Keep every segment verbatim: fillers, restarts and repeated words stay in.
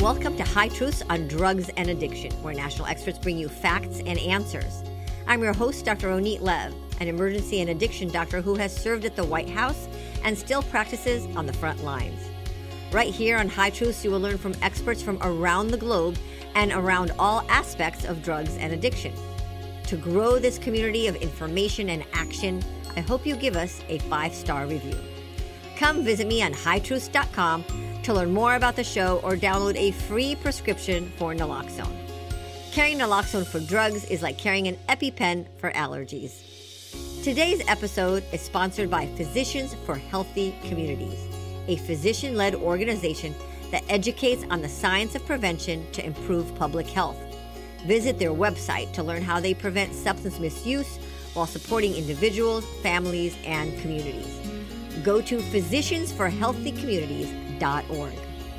Welcome to High Truths on Drugs and Addiction, where national experts bring you facts and answers. I'm your host, Doctor Ronit Lev, an emergency and addiction doctor who has served at the White House and still practices on the front lines. Right here on High Truths, you will learn from experts from around the globe and around all aspects of drugs and addiction. To grow this community of information and action, I hope you give us a five-star review. Come visit me on high truths dot com to learn more about the show or download a free prescription for naloxone. Carrying naloxone for drugs is like carrying an EpiPen for allergies. Today's episode is sponsored by Physicians for Healthy Communities, a physician-led organization that educates on the science of prevention to improve public health. Visit their website to learn how they prevent substance misuse while supporting individuals, families, and communities. Go to physicians for healthy communities dot org.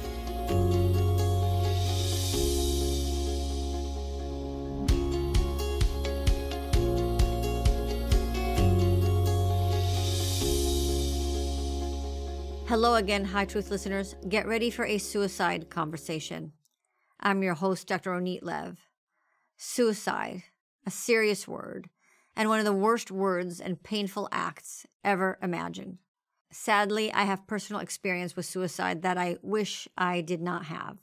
Hello again, High Truth listeners. Get ready for a suicide conversation. I'm your host, Doctor Ronit Lev. Suicide, a serious word, and one of the worst words and painful acts ever imagined. Sadly, I have personal experience with suicide that I wish I did not have.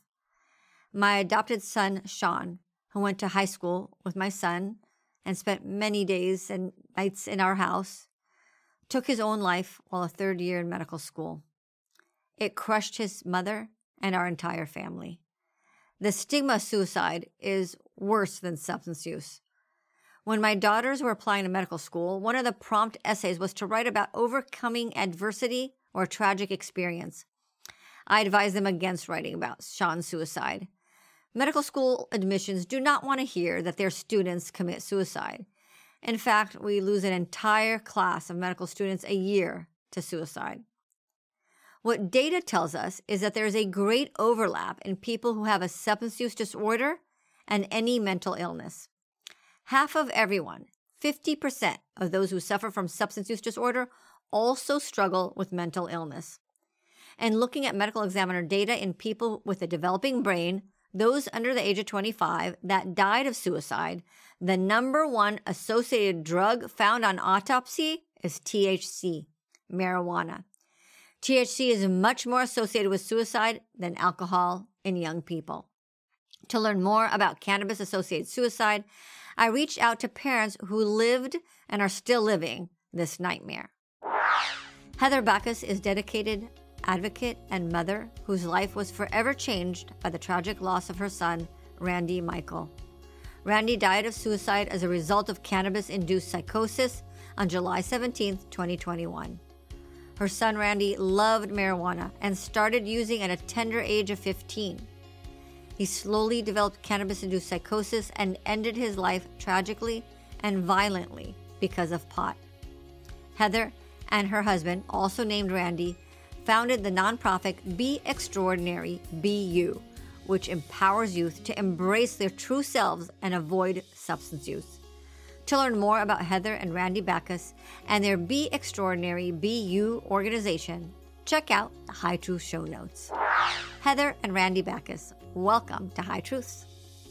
My adopted son, Sean, who went to high school with my son and spent many days and nights in our house, took his own life while a third year in medical school. It crushed his mother and our entire family. The stigma of suicide is worse than substance use. When my daughters were applying to medical school, one of the prompt essays was to write about overcoming adversity or tragic experience. I advised them against writing about Sean's suicide. Medical school admissions do not want to hear that their students commit suicide. In fact, we lose an entire class of medical students a year to suicide. What data tells us is that there is a great overlap in people who have a substance use disorder and any mental illness. Half of everyone, fifty percent of those who suffer from substance use disorder, also struggle with mental illness. And looking at medical examiner data in people with a developing brain, those under the age of twenty-five that died of suicide, the number one associated drug found on autopsy is T H C, marijuana. T H C is much more associated with suicide than alcohol in young people. To learn more about cannabis-associated suicide, I reached out to parents who lived and are still living this nightmare. Heather Backus is a dedicated advocate and mother whose life was forever changed by the tragic loss of her son, Randy Michael. Randy died of suicide as a result of cannabis-induced psychosis on July seventeenth, twenty twenty-one. Her son, Randy, loved marijuana and started using at a tender age of fifteen. He slowly developed cannabis-induced psychosis and ended his life tragically and violently because of pot. Heather and her husband, also named Randy, founded the nonprofit Be Extraordinary, Be You, which empowers youth to embrace their true selves and avoid substance use. To learn more about Heather and Randy Backus and their Be Extraordinary, Be You organization, check out the High Truth show notes. Heather and Randy Backus, welcome to High Truths.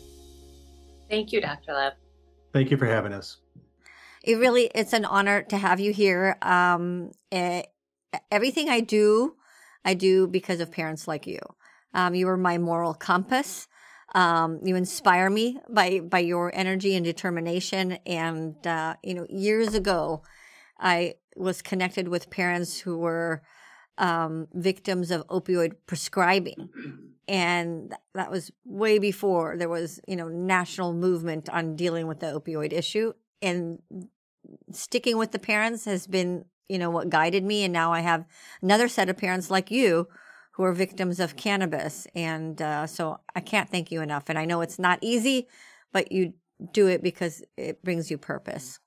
Thank you, Doctor Lev. Thank you for having us. It really, it's an honor to have you here. Um, it, everything I do, I do because of parents like you. Um, you are my moral compass. Um, you inspire me by, by your energy and determination. And, uh, you know, years ago, I was connected with parents who were um, victims of opioid prescribing. And that was way before there was, you know, national movement on dealing with the opioid issue. And sticking with the parents has been, you know, what guided me. And now I have another set of parents like you who are victims of cannabis. And uh, so I can't thank you enough. And I know it's not easy, but you do it because it brings you purpose.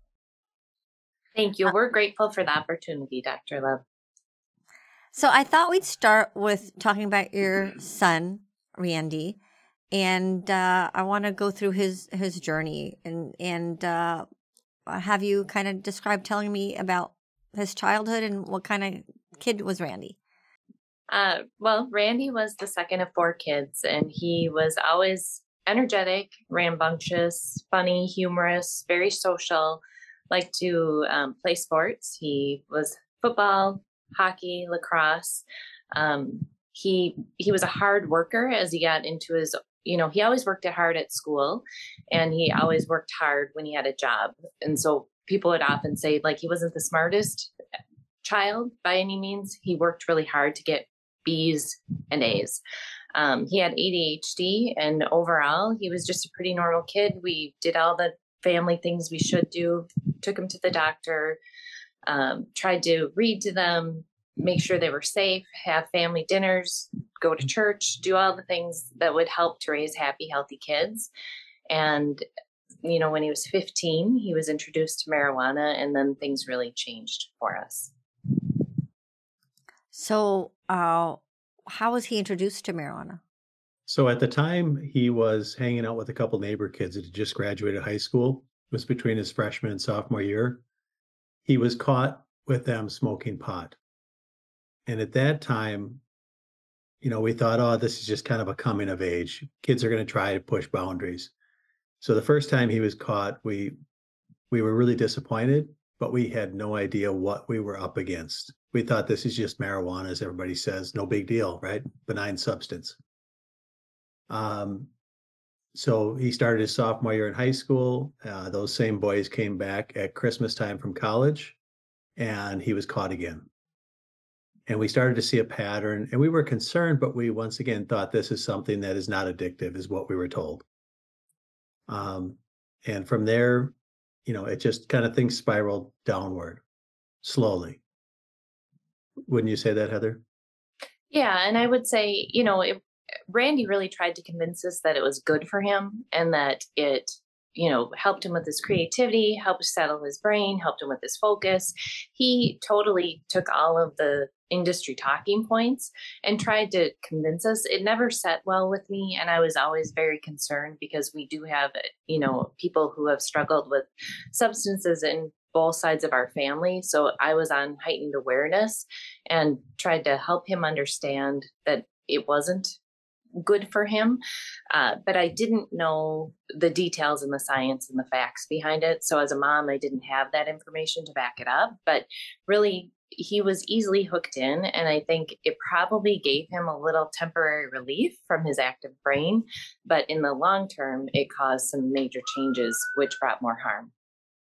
Thank you. We're grateful for the opportunity, Doctor Lev. So I thought we'd start with talking about your son, Randy, and uh, I want to go through his his journey and and uh, have you kind of describe telling me about his childhood and what kind of kid was Randy? Uh, well, Randy was the second of four kids, and he was always energetic, rambunctious, funny, humorous, very social, liked to um, play sports. He was football, hockey, lacrosse. Um, he he was a hard worker as he got into his, you know, he always worked hard at school, and he always worked hard when he had a job. And so people would often say, like, he wasn't the smartest child by any means. He worked really hard to get B's and A's. Um, he had A D H D, and overall, he was just a pretty normal kid. We did all the family things we should do, took him to the doctor, um, tried to read to them, make sure they were safe, have family dinners, go to church, do all the things that would help to raise happy, healthy kids. And, you know, when he was fifteen, he was introduced to marijuana, and then things really changed for us. So, uh, how was he introduced to marijuana? So at the time, he was hanging out with a couple neighbor kids that had just graduated high school. It was between his freshman and sophomore year. He was caught with them smoking pot. And at that time, you know, we thought, oh, this is just kind of a coming of age. Kids are going to try to push boundaries. So the first time he was caught, we we were really disappointed, but we had no idea what we were up against. We thought this is just marijuana, as everybody says, no big deal, right? Benign substance. Um, so he started his sophomore year in high school. Uh, those same boys came back at Christmas time from college, and he was caught again. And we started to see a pattern, and we were concerned, but we once again thought this is something that is not addictive, is what we were told. Um, and from there, you know, it just kind of things spiraled downward slowly. Wouldn't you say that, Heather? Yeah. And I would say, you know, it, Randy really tried to convince us that it was good for him, and that it, you know, helped him with his creativity, helped settle his brain, helped him with his focus. He totally took all of the industry talking points and tried to convince us. It never sat well with me, and I was always very concerned, because we do have, you know, people who have struggled with substances in both sides of our family. So I was on heightened awareness and tried to help him understand that it wasn't good for him. Uh, but I didn't know the details and the science and the facts behind it. So as a mom, I didn't have that information to back it up. But really, he was easily hooked in. And I think it probably gave him a little temporary relief from his active brain. But in the long term, it caused some major changes, which brought more harm.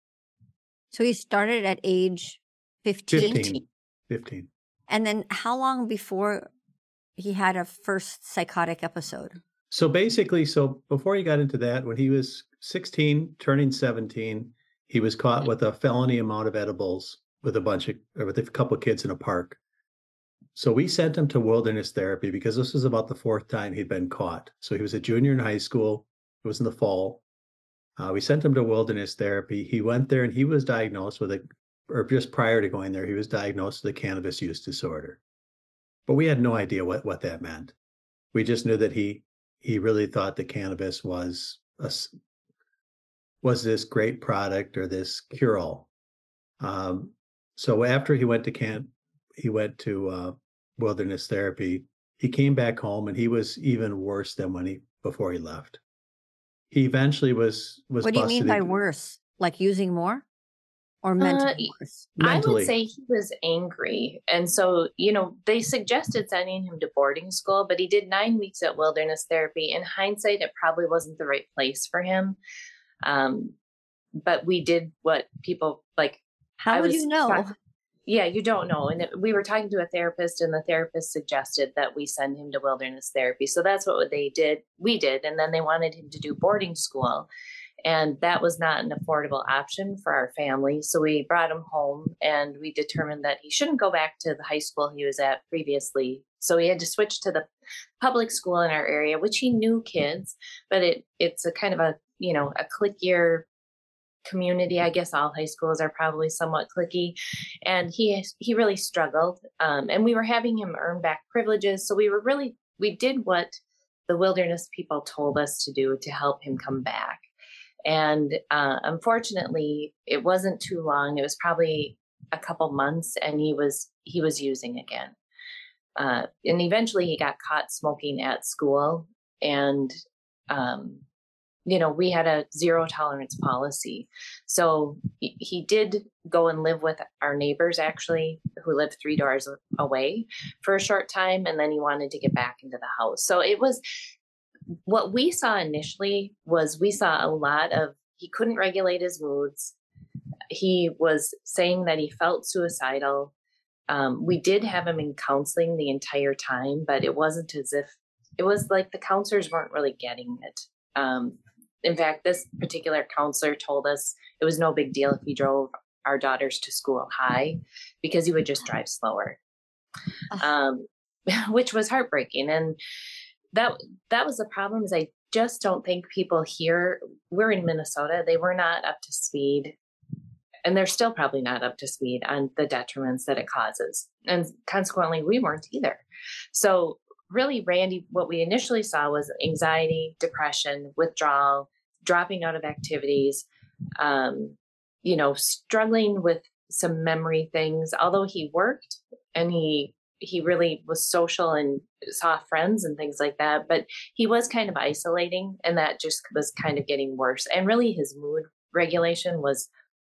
So he started at age fifteen? fifteen. fifteen. And then how long before he had a first psychotic episode? So basically, so before he got into that, when he was sixteen, turning seventeen, he was caught with a felony amount of edibles with a bunch of, or with a couple of kids in a park. So we sent him to wilderness therapy, because this was about the fourth time he'd been caught. So he was a junior in high school. It was in the fall. Uh, we sent him to wilderness therapy. He went there and he was diagnosed with a, or just prior to going there, he was diagnosed with a cannabis use disorder. But we had no idea what, what that meant. We just knew that he he really thought that cannabis was a, was this great product or this cure-all. Um, so after he went to camp, he went to uh, wilderness therapy. He came back home and he was even worse than when he before he left. He eventually was was. What do you mean by busted. worse? Like using more? Or mentally Uh, worse? I Mentally. would say he was angry. And so, you know, they suggested sending him to boarding school, but he did nine weeks at wilderness therapy. In hindsight, it probably wasn't the right place for him. Um, but we did what people like. How I would was you know? talk- yeah, you don't know. And it, we were talking to a therapist, and the therapist suggested that we send him to wilderness therapy. So that's what they did. We did. And then they wanted him to do boarding school. And that was not an affordable option for our family. So we brought him home, and we determined that he shouldn't go back to the high school he was at previously. So he had to switch to the public school in our area, which he knew kids, but it it's a kind of a, you know, a cliquier community. I guess all high schools are probably somewhat cliquey. And he he really struggled. Um, and we were having him earn back privileges. So we were really, we did what the wilderness people told us to do to help him come back. And uh, unfortunately, it wasn't too long. It was probably a couple months, and he was he was using again. uh, and eventually he got caught smoking at school. And, um, you know, we had a zero tolerance policy. So he, he did go and live with our neighbors, actually, who lived three doors away for a short time. And then he wanted to get back into the house. So it was, what we saw initially was we saw a lot of, he couldn't regulate his moods. He was saying that he felt suicidal. Um, we did have him in counseling the entire time, but it wasn't as if, it was like the counselors weren't really getting it. Um, in fact, this particular counselor told us it was no big deal if he drove our daughters to school high, because he would just drive slower, um, which was heartbreaking. And that that was the problem, is I just don't think people here, we're in Minnesota, they were not up to speed. And they're still probably not up to speed on the detriments that it causes. And consequently, we weren't either. So really, Randy, what we initially saw was anxiety, depression, withdrawal, dropping out of activities, um, you know, struggling with some memory things. Although he worked and he he really was social and saw friends and things like that, but he was kind of isolating, and that just was kind of getting worse. And really, his mood regulation was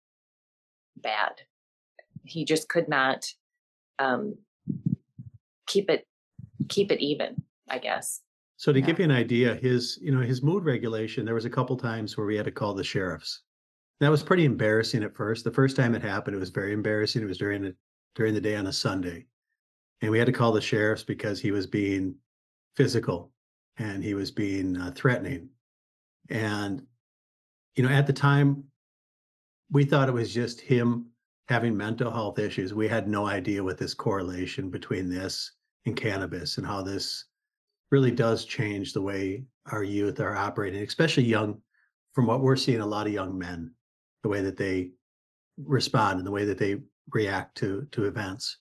bad. He just could not um, keep it keep it even, I guess. So to Yeah. give you an idea, his, you know, his mood regulation, there was a couple times where we had to call the sheriffs. That was pretty embarrassing at first. The first time it happened, it was very embarrassing. It was during the during the day on a Sunday. And we had to call the sheriffs because he was being physical and he was being uh, threatening. And, you know, at the time, we thought it was just him having mental health issues. We had no idea what this correlation between this and cannabis and how this really does change the way our youth are operating, especially young, from what we're seeing, a lot of young men, the way that they respond and the way that they react to, to events.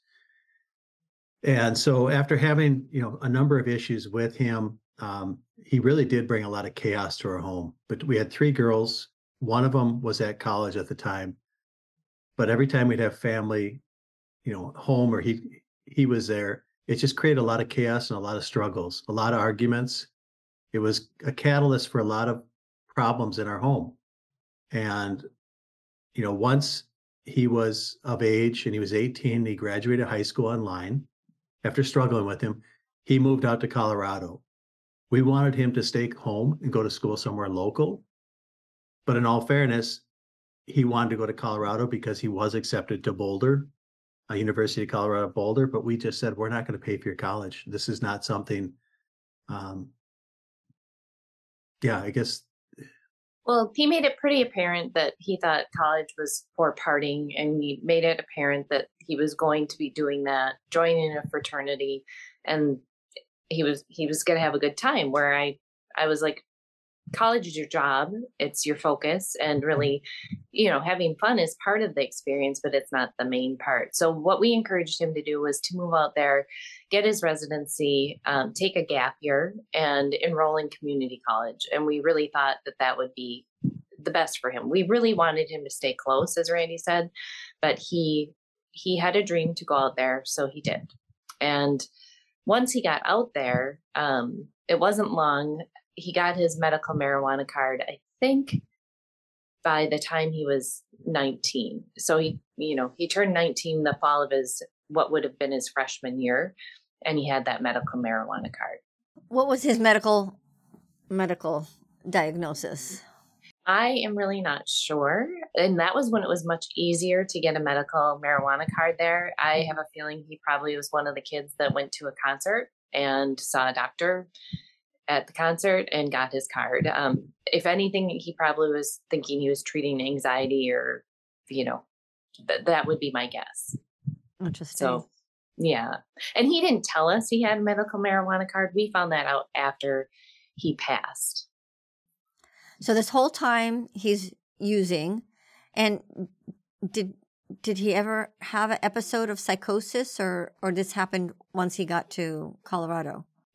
And so after having, you know, a number of issues with him, um, he really did bring a lot of chaos to our home. But we had three girls. One of them was at college at the time. But every time we'd have family, you know, home or he he was there, it just created a lot of chaos and a lot of struggles, a lot of arguments. It was a catalyst for a lot of problems in our home. And, you know, once he was of age and he was eighteen, he graduated high school online. After struggling with him, he moved out to Colorado. We wanted him to stay home and go to school somewhere local. But in all fairness, he wanted to go to Colorado because he was accepted to Boulder, uh, University of Colorado Boulder. But we just said, we're not going to pay for your college. This is not something, um, yeah, I guess. Well, he made it pretty apparent that he thought college was for partying, and he made it apparent that he was going to be doing that, joining a fraternity, and he was he was going to have a good time. Where I I was like, college is your job, it's your focus, and really, you know, having fun is part of the experience, but it's not the main part. So what we encouraged him to do was to move out there, get his residency, um, take a gap year, and enroll in community college. And we really thought that that would be the best for him. We really wanted him to stay close, as Randy said, but he he had a dream to go out there, so he did. And once he got out there, um, it wasn't long. He got his medical marijuana card, I think, by the time he was nineteen. So he, you know, he turned nineteen the fall of his, what would have been his freshman year, and he had that medical marijuana card. What was his medical medical diagnosis? I am really not sure. And that was when it was much easier to get a medical marijuana card there. I have a feeling he probably was one of the kids that went to a concert and saw a doctor at the concert and got his card. Um, if anything, he probably was thinking he was treating anxiety, or, you know, th- that would be my guess. Interesting. So, yeah. And he didn't tell us he had a medical marijuana card. We found that out after he passed. So this whole time he's using, and did did he ever have an episode of psychosis, or or this happened once he got to Colorado?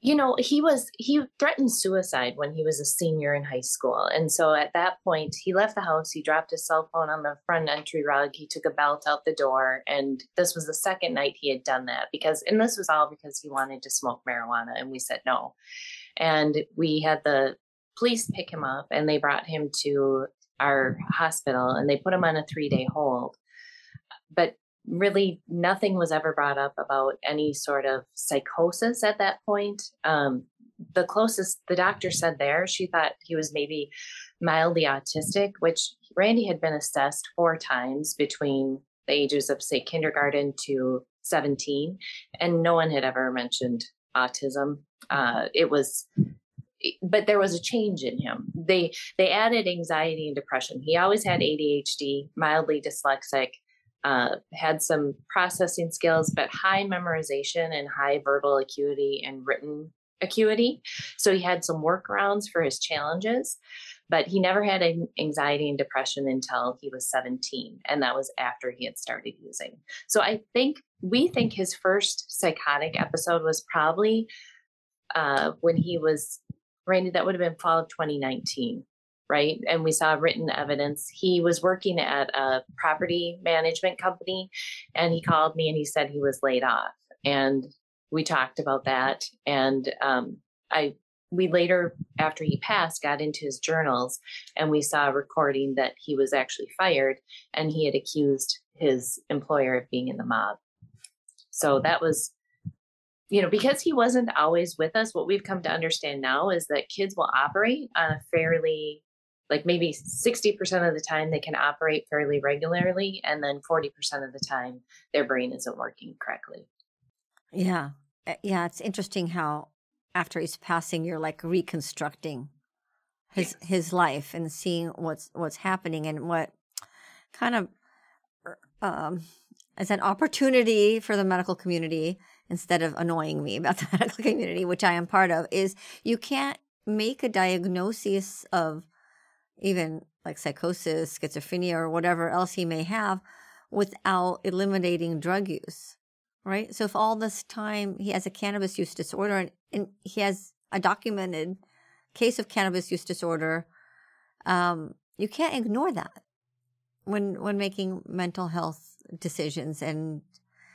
You know, he was, he threatened suicide when he was a senior in high school. And so at that point, he left the house, he dropped his cell phone on the front entry rug, he took a belt out the door. And this was the second night he had done that because, and this was all because he wanted to smoke marijuana. And we said no. And we had the police pick him up and they brought him to our hospital and they put him on a three day hold. But really nothing was ever brought up about any sort of psychosis at that point. Um, the closest the doctor said there, she thought he was maybe mildly autistic, which Randy had been assessed four times between the ages of, say, kindergarten to seventeen, and no one had ever mentioned autism. Uh, it was, but there was a change in him. They they added anxiety and depression. He always had A D H D, mildly dyslexic. Uh, had some processing skills, but high memorization and high verbal acuity and written acuity. So he had some workarounds for his challenges, but he never had anxiety and depression until he was seventeen. And that was after he had started using. So I think, we think his first psychotic episode was probably uh, when he was, Randy, that would have been fall of twenty nineteen. Right. And we saw written evidence. He was working at a property management company and he called me and he said he was laid off. And we talked about that. And um, I, we later, after he passed, got into his journals and we saw a recording that he was actually fired and he had accused his employer of being in the mob. So that was, you know, because he wasn't always with us, what we've come to understand now is that kids will operate on a fairly, like maybe sixty percent of the time they can operate fairly regularly. And then forty percent of the time their brain isn't working correctly. Yeah. Yeah. It's interesting how after he's passing, you're like reconstructing his, yes. his life and seeing what's, what's happening and what kind of, um, as an opportunity for the medical community, instead of annoying me about the medical community, which I am part of, is you can't make a diagnosis of even like psychosis, schizophrenia, or whatever else he may have without eliminating drug use, right? So if all this time he has a cannabis use disorder and, and he has a documented case of cannabis use disorder, um, you can't ignore that when when making mental health decisions and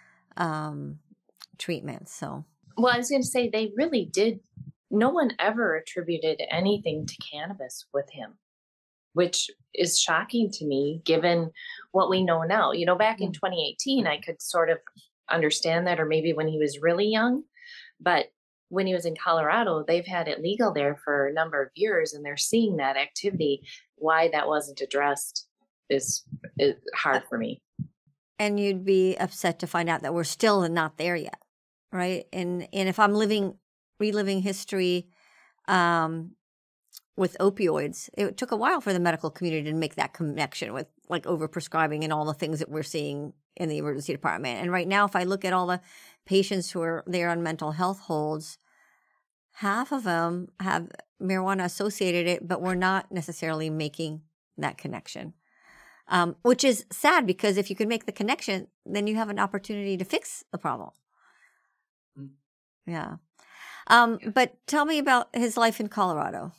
um, treatments. So, well, I was going to say they really did. No one ever attributed anything to cannabis with him, which is shocking to me given what we know now. You know, back in twenty eighteen, I could sort of understand that, or maybe when he was really young. But when he was in Colorado, they've had it legal there for a number of years, and they're seeing that activity. Why that wasn't addressed is, is hard for me. And you'd be upset to find out that we're still not there yet, right? And and if I'm living, reliving history, um, with opioids, it took a while for the medical community to make that connection with like overprescribing and all the things that we're seeing in the emergency department. And right now, if I look at all the patients who are there on mental health holds, half of them have marijuana associated it, but we're not necessarily making that connection, um, which is sad because if you can make the connection, then you have an opportunity to fix the problem. Mm. Yeah. Um, but tell me about his life in Colorado.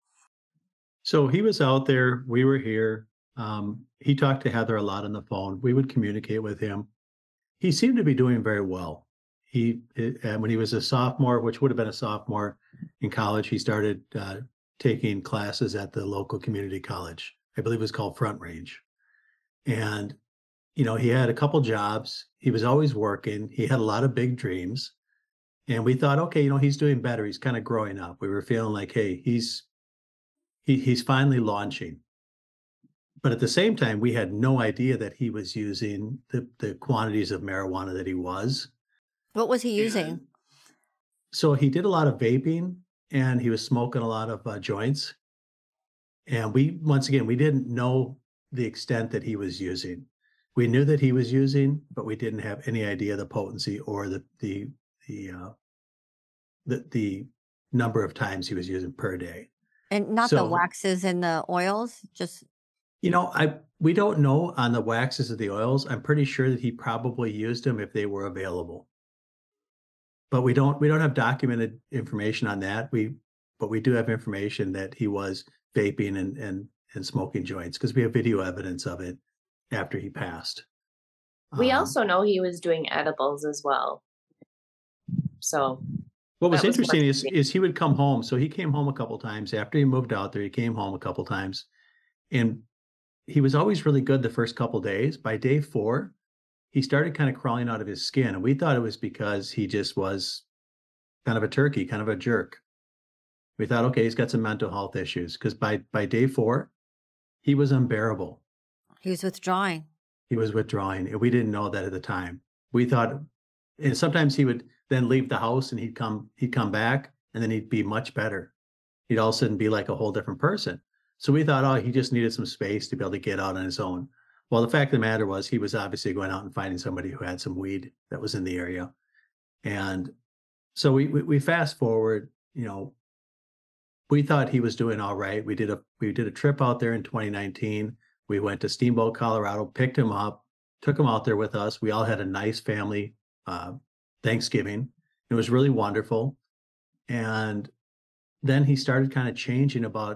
So he was out there. We were here. Um, he talked to Heather a lot on the phone. We would communicate with him. He seemed to be doing very well. He, uh, when he was a sophomore, which would have been a sophomore in college, he started uh, taking classes at the local community college. I believe it was called Front Range. And, you know, he had a couple jobs. He was always working. He had a lot of big dreams. And we thought, okay, you know, he's doing better. He's kind of growing up. We were feeling like, hey, he's He, he's finally launching. But at the same time, we had no idea that he was using the, the quantities of marijuana that he was. What was he using? And so he did a lot of vaping and he was smoking a lot of uh, joints. And we, once again, we didn't know the extent that he was using. We knew that he was using, but we didn't have any idea the potency or the, the, the, uh, the, the number of times he was using per day. And not so, the waxes and the oils, just... You know, I we don't know on the waxes or the oils. I'm pretty sure that he probably used them if they were available. but we don't we don't have documented information on that. We but we do have information that he was vaping and and and smoking joints because we have video evidence of it after he passed. We Um, also know he was doing edibles as well. So what was that was interesting one is thing. is he would come home. So he came home a couple times after he moved out there. He came home a couple times, and he was always really good the first couple days. By day four, he started kind of crawling out of his skin, and we thought it was because he just was kind of a turkey, kind of a jerk. We thought, okay, he's got some mental health issues because by by day four, he was unbearable. He was withdrawing. He was withdrawing, and we didn't know that at the time. We thought, and sometimes he would then leave the house and he'd come he'd come back, and then he'd be much better. He'd all of a sudden be like a whole different person. So we thought, oh, he just needed some space to be able to get out on his own. Well, the fact of the matter was he was obviously going out and finding somebody who had some weed that was in the area. And so we we, we fast forward, you know, we thought he was doing all right. We did a we did a trip out there in twenty nineteen. We went to Steamboat, Colorado, picked him up, took him out there with us. We all had a nice family uh, Thanksgiving. It was really wonderful. And then he started kind of changing about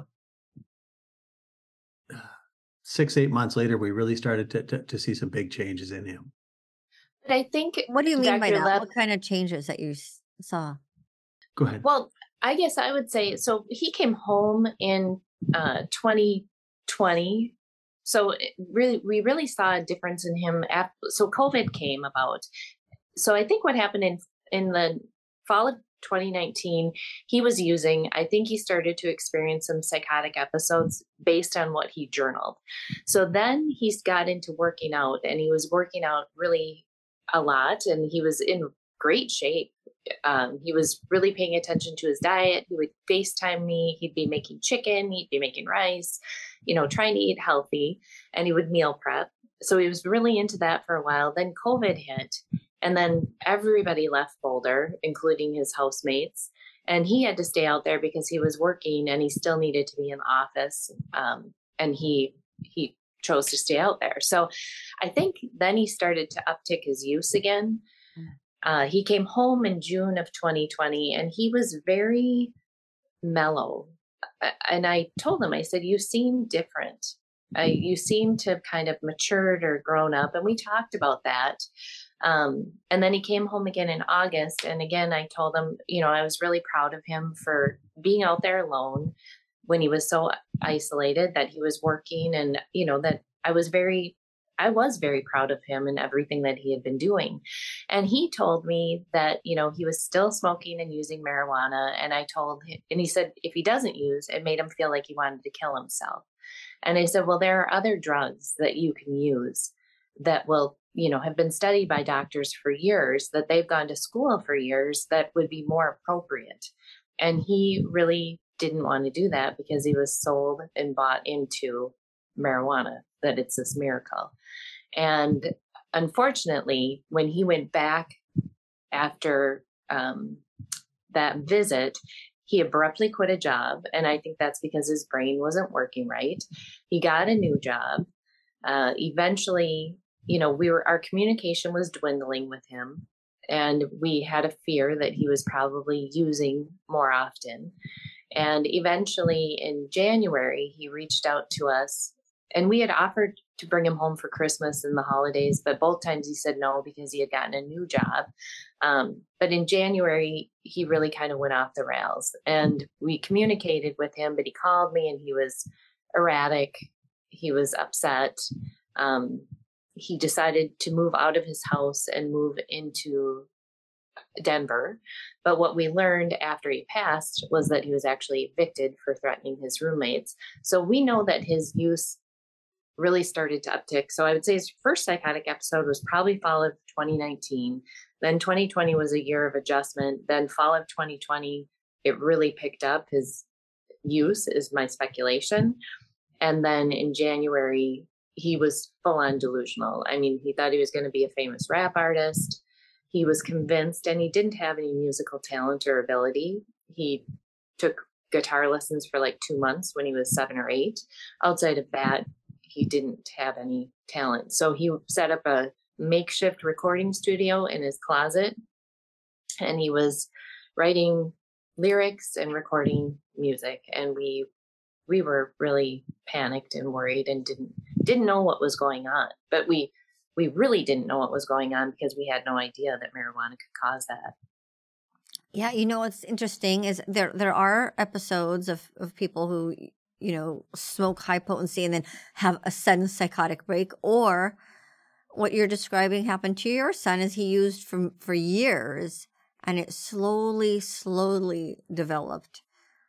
six, eight months later. We really started to, to, to see some big changes in him. But I think What do you mean by Doctor that? Lev, What kind of changes that you s- saw? Go ahead. well, I guess I would say, so he came home in uh, twenty twenty. So it really, we really saw a difference in him. After, so COVID came about. So I think what happened in in the fall of twenty nineteen, he was using, I think he started to experience some psychotic episodes based on what he journaled. So then he's got into working out, and he was working out really a lot, and he was in great shape. Um, he was really paying attention to his diet. He would FaceTime me. He'd be making chicken. He'd be making rice, you know, trying to eat healthy, and he would meal prep. So he was really into that for a while. Then COVID hit, and then everybody left Boulder, including his housemates. And he had to stay out there because he was working, and he still needed to be in the office. Um, and he, he chose to stay out there. So I think then he started to uptick his use again. Uh, he came home in June of twenty twenty, and he was very mellow. And I told him, I said, you seem different. Uh, you seem to have kind of matured or grown up. And we talked about that. Um, and then he came home again in August. And again, I told him, you know, I was really proud of him for being out there alone when he was so isolated, that he was working, and, you know, that I was very I was very proud of him and everything that he had been doing. And he told me that, you know, he was still smoking and using marijuana. And I told him, and he said, if he doesn't use, it made him feel like he wanted to kill himself. And I said, well, there are other drugs that you can use that will, you know, have been studied by doctors for years, that they've gone to school for years, that would be more appropriate. And he really didn't want to do that because he was sold and bought into marijuana, that it's this miracle. And unfortunately, when he went back after um, that visit, he abruptly quit a job. And I think that's because his brain wasn't working right. He got a new job. Uh, eventually, you know, we were, our communication was dwindling with him. And we had a fear that he was probably using more often. And eventually in January, he reached out to us, and we had offered to bring him home for Christmas and the holidays, but both times he said no because he had gotten a new job. Um, but in January, he really kind of went off the rails, and we communicated with him, but he called me and he was erratic. He was upset. Um, he decided to move out of his house and move into Denver. But what we learned after he passed was that he was actually evicted for threatening his roommates. So we know that his use really started to uptick. So I would say his first psychotic episode was probably fall of twenty nineteen. Then twenty twenty was a year of adjustment. Then fall of twenty twenty, it really picked up. His use is my speculation. And then in January, he was full on delusional. I mean, he thought he was going to be a famous rap artist. He was convinced, and he didn't have any musical talent or ability. He took guitar lessons for like two months when he was seven or eight. Outside of that, he didn't have any talent. So he set up a makeshift recording studio in his closet, and he was writing lyrics and recording music. And we we were really panicked and worried and didn't didn't know what was going on. But we we really didn't know what was going on because we had no idea that marijuana could cause that. Yeah, you know what's interesting is there there are episodes of, of people who, you know, smoke high potency and then have a sudden psychotic break, or what you're describing happened to your son is he used for for years and it slowly, slowly developed.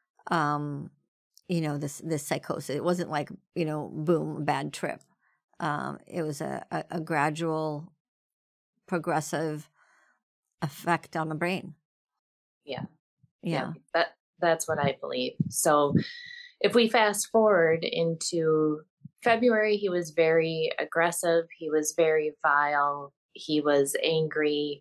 Um, you know, this this psychosis. It wasn't like, you know, boom, bad trip. Um, it was a, a, a gradual, progressive effect on the brain. Yeah. Yeah. yeah. That that's what I believe. So if we fast forward into February, he was very aggressive. He was very vile. He was angry.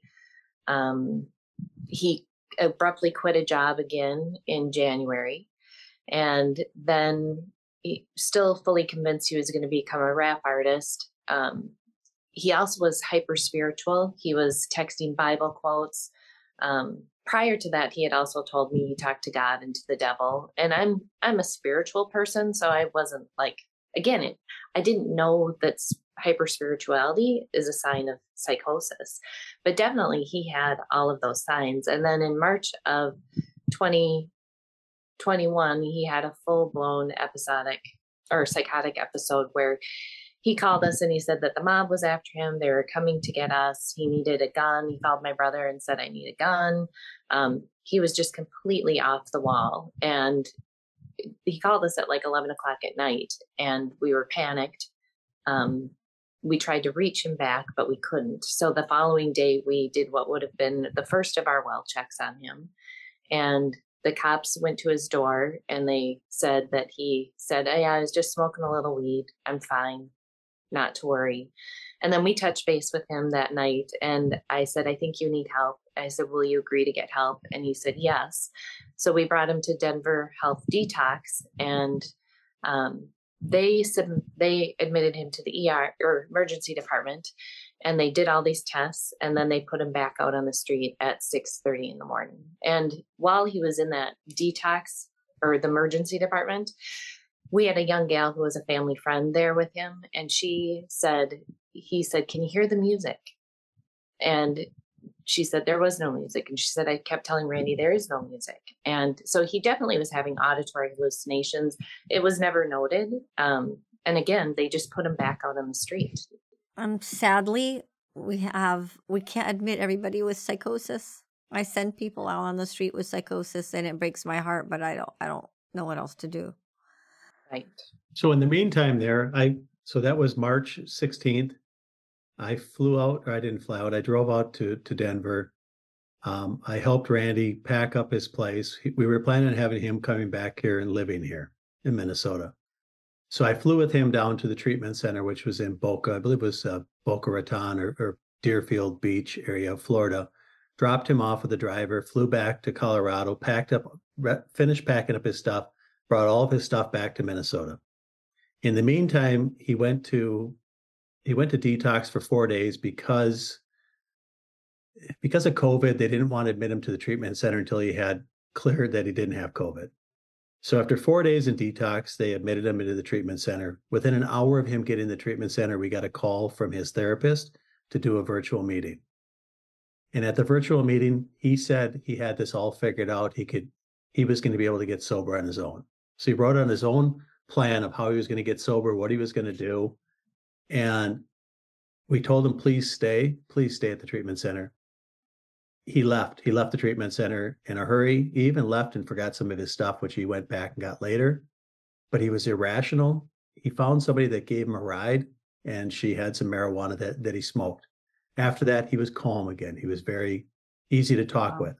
Um, he abruptly quit a job again in January. And then he, still fully convinced he was going to become a rap artist. Um, he also was hyper spiritual. He was texting Bible quotes. Um, prior to that, he had also told me he talked to God and to the devil. And I'm I'm a spiritual person, so I wasn't like, again, it, I didn't know that hyper spirituality is a sign of psychosis, but definitely he had all of those signs. And then in March of twenty twenty-one, he had a full blown episodic or psychotic episode where he called us and he said that the mob was after him. They were coming to get us. He needed a gun. He called my brother and said, I need a gun. Um, he was just completely off the wall. And he called us at like eleven o'clock at night and we were panicked. Um, we tried to reach him back, but we couldn't. So the following day, we did what would have been the first of our well checks on him. And the cops went to his door and they said that he said, hey, I was just smoking a little weed. I'm fine. Not to worry. And then we touched base with him that night. And I said, I think you need help. I said, will you agree to get help? And he said, yes. So we brought him to Denver Health Detox, and um, they sub- they admitted him to the E R or emergency department, and they did all these tests, and then they put him back out on the street at six thirty in the morning. And while he was in that detox or the emergency department, we had a young gal who was a family friend there with him. And she said, he said, can you hear the music? And she said, there was no music. And she said, I kept telling Randy, there is no music. And so he definitely was having auditory hallucinations. It was never noted. Um, and again, they just put him back out on the street. Um, sadly, we have, we can't admit everybody with psychosis. I send people out on the street with psychosis and it breaks my heart, but I don't, I don't know what else to do. Right. So in the meantime there, I, so that was March sixteenth. I flew out, or I didn't fly out. I drove out to, to Denver. Um, I helped Randy pack up his place. He, we were planning on having him coming back here and living here in Minnesota. So I flew with him down to the treatment center, which was in Boca, I believe it was uh, Boca Raton or, or Deerfield Beach area of Florida. Dropped him off with the driver, flew back to Colorado, packed up, re- finished packing up his stuff, brought all of his stuff back to Minnesota. In the meantime, he went to he went to detox for four days because because of COVID. They didn't want to admit him to the treatment center until he had cleared that he didn't have COVID. So after four days in detox, they admitted him into the treatment center. Within an hour of him getting in the treatment center, we got a call from his therapist to do a virtual meeting. And at the virtual meeting, he said he had this all figured out. He could, he was going to be able to get sober on his own. So he wrote on his own plan of how he was going to get sober, what he was going to do. And we told him, please stay, please stay at the treatment center. He left. He left the treatment center in a hurry. He even left and forgot some of his stuff, which he went back and got later. But he was irrational. He found somebody that gave him a ride, and she had some marijuana that, that he smoked. After that, he was calm again. He was very easy to talk Wow. with.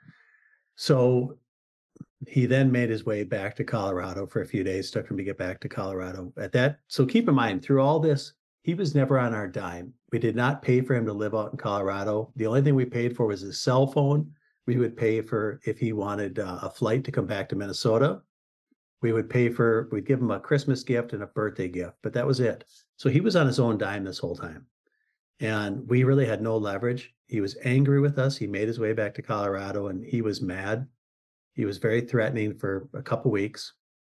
So he then made his way back to Colorado for a few days. Took him to get back to Colorado. At that, so keep in mind, through all this, he was never on our dime. We did not pay for him to live out in Colorado. The only thing we paid for was his cell phone. We would pay for if he wanted uh, a flight to come back to Minnesota. We would pay for, we'd give him a Christmas gift and a birthday gift, but that was it. So he was on his own dime this whole time. And we really had no leverage. He was angry with us. He made his way back to Colorado and he was mad. He was very threatening for a couple weeks.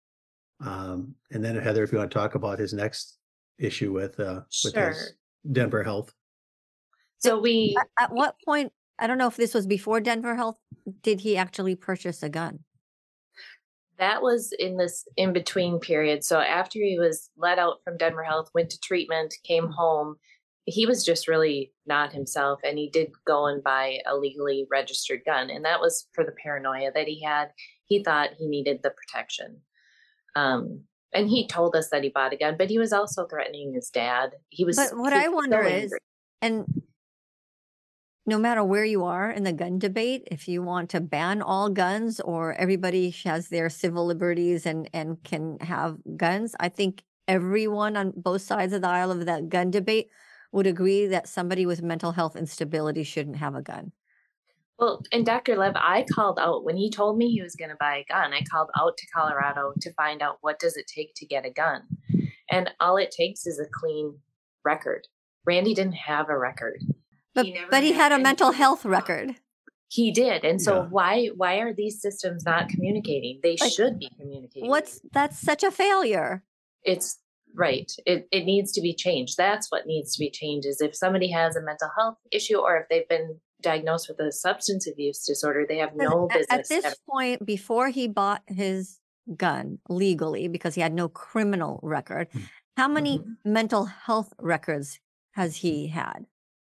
Um, and then Heather, if you want to talk about his next issue with uh with Sure. his Denver Health. So we, At, at what point, I don't know if this was before Denver Health, did he actually purchase a gun? that was in this in between period. So after he was let out from Denver Health, went to treatment, came home, he was just really not himself. And he did go and buy a legally registered gun. And that was for the paranoia that he had. He thought he needed the protection. Um, and he told us that he bought a gun, but he was also threatening his dad. He was. But what he I was wonder so is, angry. and no matter where you are in the gun debate, if you want to ban all guns or everybody has their civil liberties and, and can have guns, I think everyone on both sides of the aisle of that gun debate would agree that somebody with mental health instability shouldn't have a gun. Well, and Doctor Lev, I called out when he told me he was going to buy a gun. I called out to Colorado to find out what does it take to get a gun, and all it takes is a clean record. Randy didn't have a record. But He never but he had a any- mental health record. He did, and so Yeah. why why are these systems not communicating? They Like, should be communicating. What's that's such a failure. It's right. It it needs to be changed. That's what needs to be changed. Is if somebody has a mental health issue or if they've been diagnosed with a substance abuse disorder, they have no At- business. At this having- point, before he bought his gun legally, because he had no criminal record, Hmm. how many Mhm. mental health records has he had?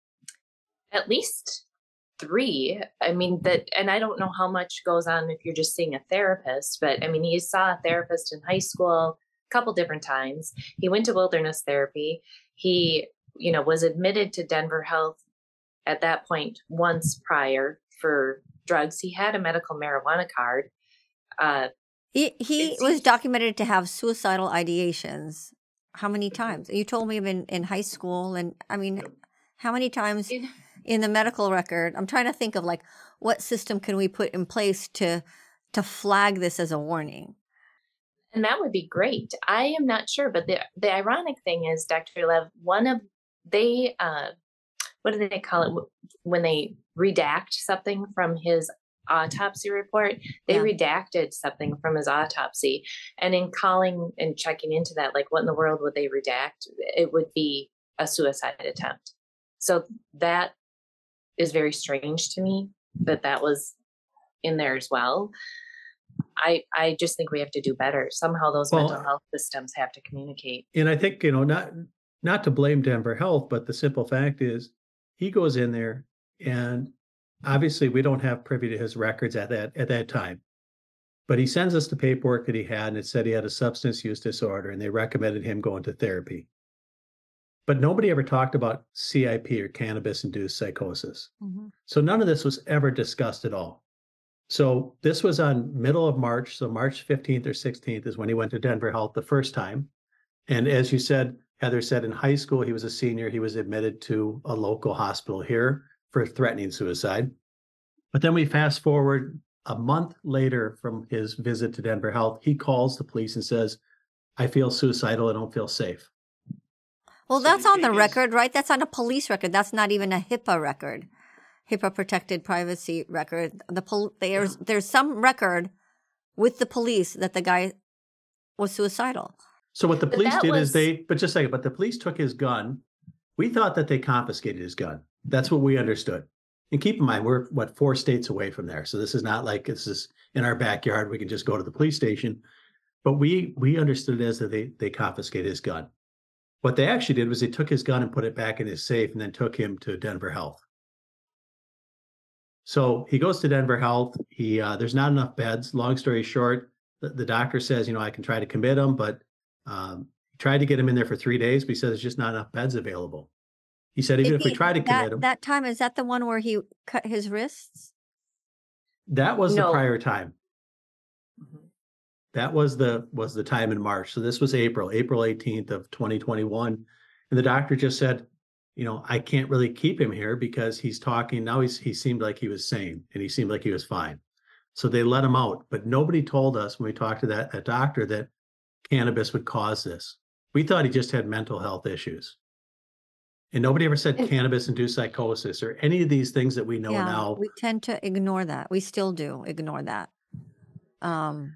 At least three. I mean that, and I don't know how much goes on if you're just seeing a therapist, but I mean he saw a therapist in high school a couple different times. He went to wilderness therapy. He, you know, was admitted to Denver Health at that point once prior for drugs. He had a medical marijuana card. Uh, He he It was seems- documented to have suicidal ideations. How many times? You told me in, in high school, and I mean, how many times it- in the medical record? I'm trying to think of like what system can we put in place to to flag this as a warning. And that would be great. I am not sure, but the the ironic thing is, Doctor Lev, one of they uh, what do they call it when they redact something from his autopsy report? They Yeah. redacted something from his autopsy, and in calling and checking into that, like what in the world would they redact? It would be a suicide attempt. So that is very strange to me that that was in there as well. I I just think we have to do better. Somehow those Well- mental health systems have to communicate. And I think, you know, not not to blame Denver Health, but the simple fact is he goes in there and obviously we don't have privy to his records at that at that time. But he sends us the paperwork that he had and it said he had a substance use disorder and they recommended him going to therapy. But nobody ever talked about C I P or cannabis induced psychosis. So none of this was ever discussed at all. So this was on middle of March. So March fifteenth or sixteenth is when he went to Denver Health the first time. And as you said, Heather said in high school, he was a senior. He was admitted to a local hospital here for threatening suicide. But then we fast forward a month later from his visit to Denver Health, he calls the police and says, I feel suicidal. I don't feel safe. Well, So that's the on the thing is- record, right? That's on a police record. That's not even a HIPAA record, HIPAA protected privacy record. The pol- there's there's some record with the police that the guy was suicidal. So what the But police that did is was- they, but just a second, but the police took his gun. We thought that they confiscated his gun. That's what we understood. And keep in mind, we're what, four states away from there. So this is not like this is in our backyard. We can just go to the police station. But we we understood it as that they they confiscated his gun. What they actually did was they took his gun and put it back in his safe and then took him to Denver Health. So he goes to Denver Health. He uh, there's not enough beds. Long story short, the, the doctor says, you know, I can try to commit him, but um, he tried to get him in there for three days, but he said there's just not enough beds available. He said even Did if we he- try to that, commit him, that time, is that the one where he cut his wrists? that was the No. prior time. Mhm. That was the was the time in March. So this was April, April eighteenth of twenty twenty-one. And the doctor just said, you know, I can't really keep him here because he's talking. Now he's he seemed like he was sane and he seemed like he was fine. So they let him out. But nobody told us when we talked to that, that doctor that cannabis would cause this. We thought he just had mental health issues. And nobody ever said And cannabis-induced psychosis or any of these things that we know Yeah, now. we tend to ignore that. We still do ignore that. Um,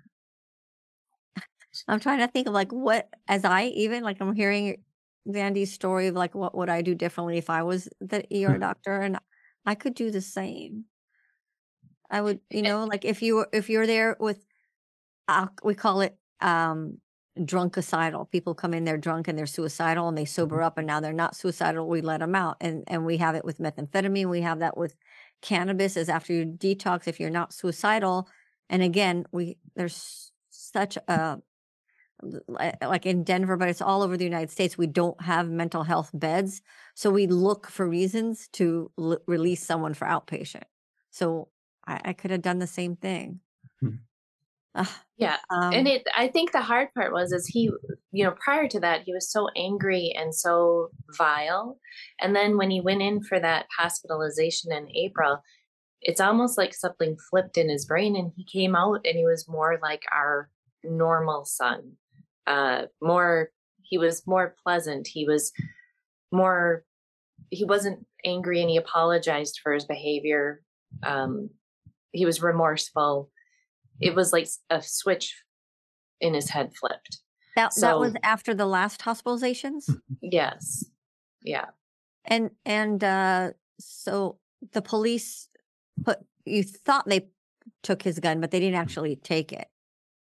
I'm trying to think of like what, as I even like, I'm hearing Zandy's story of like, what would I do differently if I was the E R doctor? And I could do the same. I would, you know, like if you were, if you're there with, al- we call it, um, drunkicidal. People come in, they're drunk and they're suicidal and they sober up and now they're not suicidal. We let them out. And, and we have it with methamphetamine. We have that with cannabis is after you detox, if you're not suicidal. And again, we, there's such a, li- like in Denver, but it's all over the United States. We don't have mental health beds. So we look for reasons to l- release someone for outpatient. So I, I could have done the same thing. Hmm. Ugh, yeah, um, and it I think the hard part was is he, you know, prior to that he was so angry and so vile. And then when he went in for that hospitalization in April, it's almost like something flipped in his brain and he came out and he was more like our normal son. Uh more he was more pleasant. He was more he wasn't angry and he apologized for his behavior. Um he was remorseful. It was like a switch in his head flipped. that that was So after the last hospitalizations, yes. Yeah. and and uh, so the police put you thought they took his gun, but they didn't actually take it.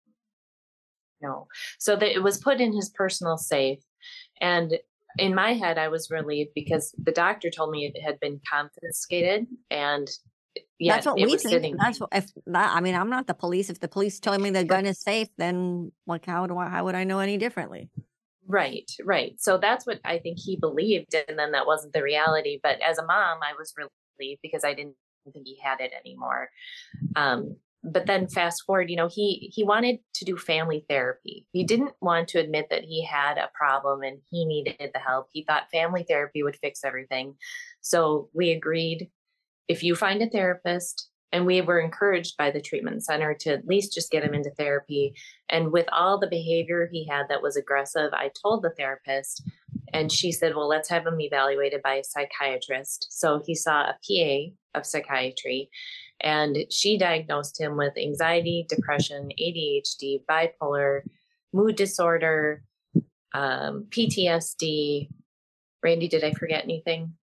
No. So that it was put in his personal safe. And in my head, I was relieved because the doctor told me it had been confiscated and That's yet what it we was think. sitting. That's what if that. I mean, I'm not the police. If the police tell me the gun is safe, then like how do I? How would I know any differently? Right, right. So that's what I think he believed. And then that wasn't the reality. But as a mom, I was relieved because I didn't think he had it anymore. Um, but then fast forward, you know, he he wanted to do family therapy. He didn't want to admit that he had a problem and he needed the help. He thought family therapy would fix everything. So we agreed, if you find a therapist, and we were encouraged by the treatment center to at least just get him into therapy. And with all the behavior he had that was aggressive, I told the therapist, and she said, well, let's have him evaluated by a psychiatrist. So he saw a P A of psychiatry, and she diagnosed him with anxiety, depression, A D H D, bipolar, mood disorder, um, P T S D. Randy, did I forget anything?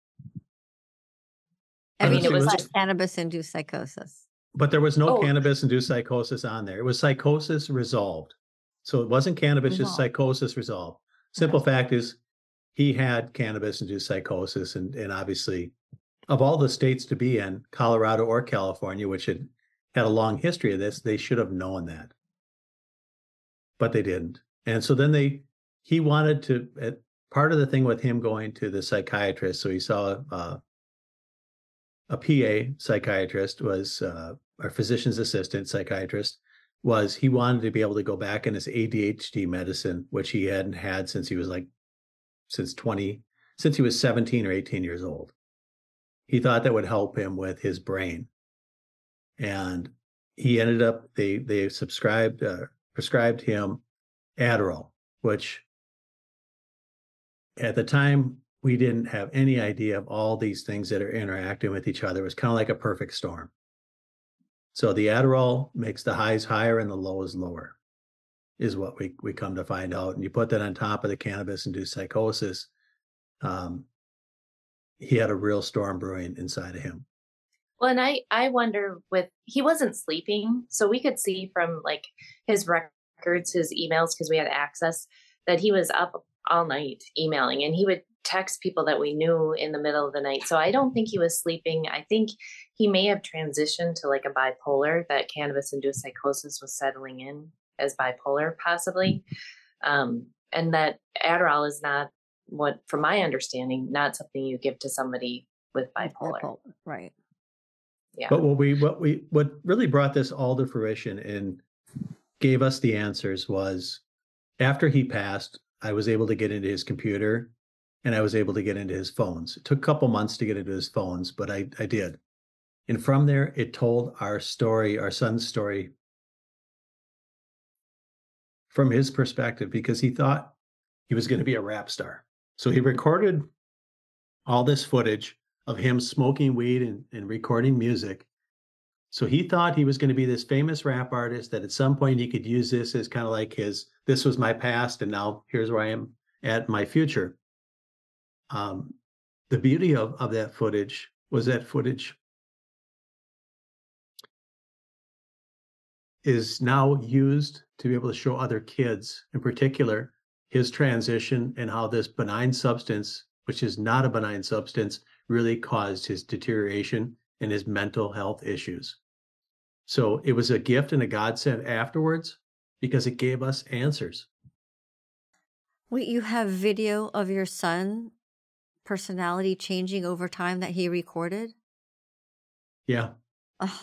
I mean, Everything it was but just, cannabis-induced psychosis. but there was no Oh, cannabis-induced psychosis on there. It was psychosis resolved. So it wasn't cannabis, just Resolved. psychosis resolved. Simple fact is he had cannabis-induced psychosis, and, and obviously, of all the states to be in, Colorado or California, which had had a long history of this, they should have known that. But they didn't. And so then they, he wanted to, uh, part of the thing with him going to the psychiatrist, so he saw uh, a P A psychiatrist was, uh, or physician's assistant psychiatrist, was he wanted to be able to go back in his A D H D medicine, which he hadn't had since he was like, since twenty, since he was seventeen or eighteen years old. He thought that would help him with his brain. And he ended up, they, they subscribed, uh, prescribed him Adderall, which at the time we didn't have any idea of all these things that are interacting with each other. It was kind of like a perfect storm. So the Adderall makes the highs higher and the lows lower, is what we we come to find out. And you put that on top of the cannabis-induced psychosis, um, he had a real storm brewing inside of him. well, and I, I wonder with, he wasn't sleeping. So we could see from like his records, his emails, because we had access, that he was up all night emailing and he would text people that we knew in the middle of the night. So I don't think he was sleeping. I think he may have transitioned to like a bipolar, that cannabis induced psychosis was settling in as bipolar possibly. Um, and that Adderall is not what, from my understanding, not something you give to somebody with bipolar. Bipolar, right. Yeah. But what we what we what really brought this all to fruition and gave us the answers was, after he passed, I was able to get into his computer and I was able to get into his phones. It took a couple months to get into his phones, but I, I did. And from there, it told our story, our son's story, from his perspective, because he thought he was going to be a rap star. So he recorded all this footage of him smoking weed and, and recording music. So he thought he was going to be this famous rap artist, that at some point he could use this as kind of like his, this was my past, and now here's where I am at my future. Um, the beauty of, of that footage was that footage is now used to be able to show other kids, in particular, his transition and how this benign substance, which is not a benign substance, really caused his deterioration and his mental health issues. So it was a gift and a godsend afterwards, because it gave us answers. Wait, you have video of your son personality changing over time that he recorded? Yeah. Ugh.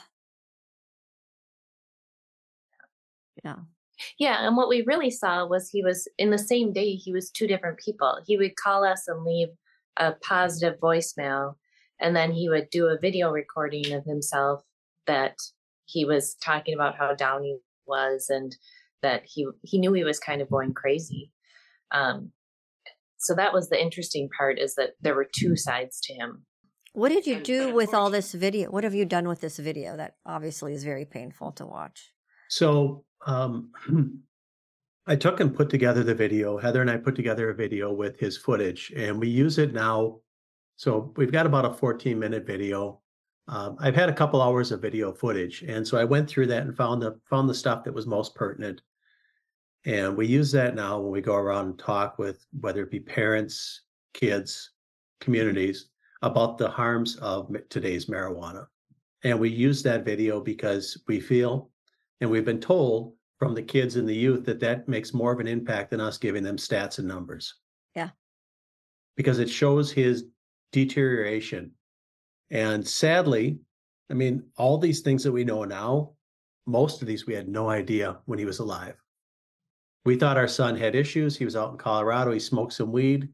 Yeah. Yeah. And what we really saw was he was in the same day, he was two different people. He would call us and leave a positive voicemail, and then he would do a video recording of himself that he was talking about how down he was, and that he he knew he was kind of going crazy. Um, so that was the interesting part, is that there were two sides to him. What did you do with all this video? What have you done with this video that obviously is very painful to watch? So um, I took and put together the video. Heather and I put together a video with his footage, and we use it now. So we've got about a fourteen minute video. Um, I've had a couple hours of video footage, and so I went through that and found the found the stuff that was most pertinent. And we use that now when we go around and talk with, whether it be parents, kids, communities, about the harms of today's marijuana. And we use that video because we feel, and we've been told from the kids and the youth, that that makes more of an impact than us giving them stats and numbers. Yeah. Because it shows his deterioration. And sadly, I mean, all these things that we know now, most of these we had no idea when he was alive. We thought our son had issues. He was out in Colorado. He smoked some weed.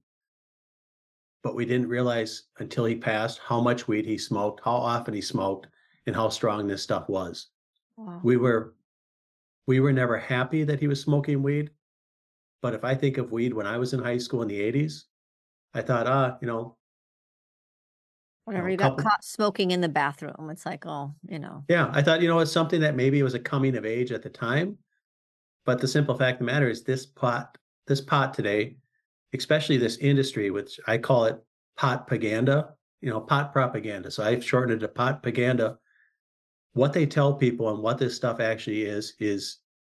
But we didn't realize until he passed how much weed he smoked, how often he smoked, and how strong this stuff was. Wow. We were we were never happy that he was smoking weed. But if I think of weed when I was in high school in the eighties, I thought, ah, you know, Whenever you you know, got couple- caught smoking in the bathroom, it's like, oh, you know. yeah, I thought, you know, it's something that maybe it was a coming of age at the time. But the simple fact of the matter is, this pot, this pot today, especially this industry, which I call it pot propaganda, you know, pot propaganda. So I've shortened it to pot propaganda. What they tell people and what this stuff actually is, is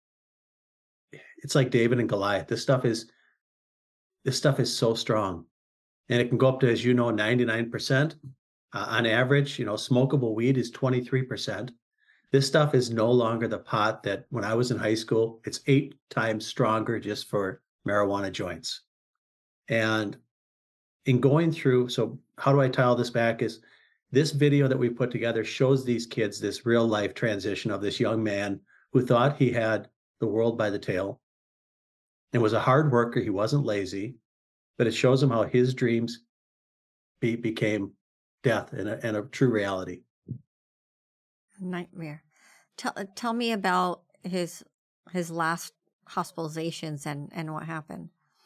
it's like David and Goliath. This stuff is, this stuff is so strong, and it can go up to, as you know, ninety-nine percent uh, on average. You know, smokable weed is twenty-three percent. This stuff is no longer the pot that when I was in high school, it's eight times stronger just for marijuana joints. And in going through, so how do I tie all this back, is this video that we put together shows these kids this real life transition of this young man who thought he had the world by the tail and was a hard worker. He wasn't lazy, but it shows him how his dreams be, became death and a, and a true reality. Nightmare. Tell tell me about his his last hospitalizations and and what happened.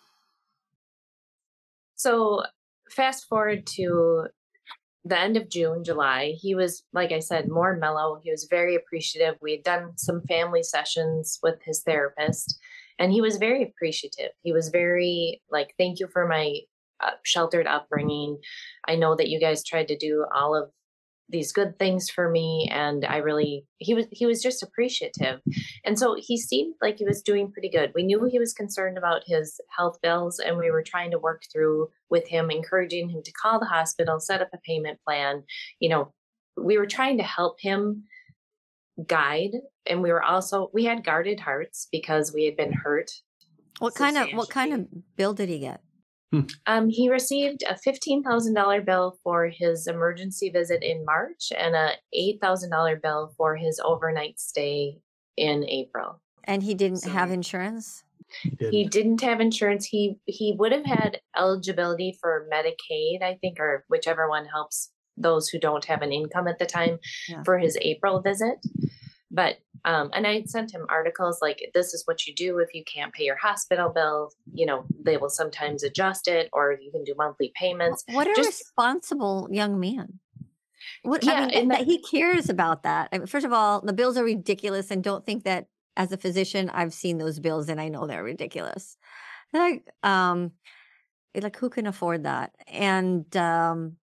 So fast forward to the end of June, July, he was, like I said, more mellow. He was very appreciative. We had done some family sessions with his therapist, and he was very appreciative. He was very like, thank you for my uh, sheltered upbringing. I know that you guys tried to do all of these good things for me, and I really, he was, he was just appreciative. And so he seemed like he was doing pretty good. We knew he was concerned about his health bills, and we were trying to work through with him, encouraging him to call the hospital, set up a payment plan. You know, we were trying to help him guide. And we were also, we had guarded hearts because we had been hurt. What kind of what kind of bill did he get? Um, he received a fifteen thousand dollars bill for his emergency visit in March and a eight thousand dollars bill for his overnight stay in April. And he didn't So- have insurance? He didn't. He didn't have insurance. He he would have had eligibility for Medicaid, I think, or whichever one helps those who don't have an income at the time Yeah. for his April visit. but, um, and I sent him articles like, this is what you do if you can't pay your hospital bill. You know, they will sometimes adjust it, or you can do monthly payments. What a Just, responsible young man. What I yeah. mean, that, And that that, he cares about that. I mean, first of all, the bills are ridiculous, and don't think that as a physician, I've seen those bills and I know they're ridiculous. Like, um, like who can afford that? And um,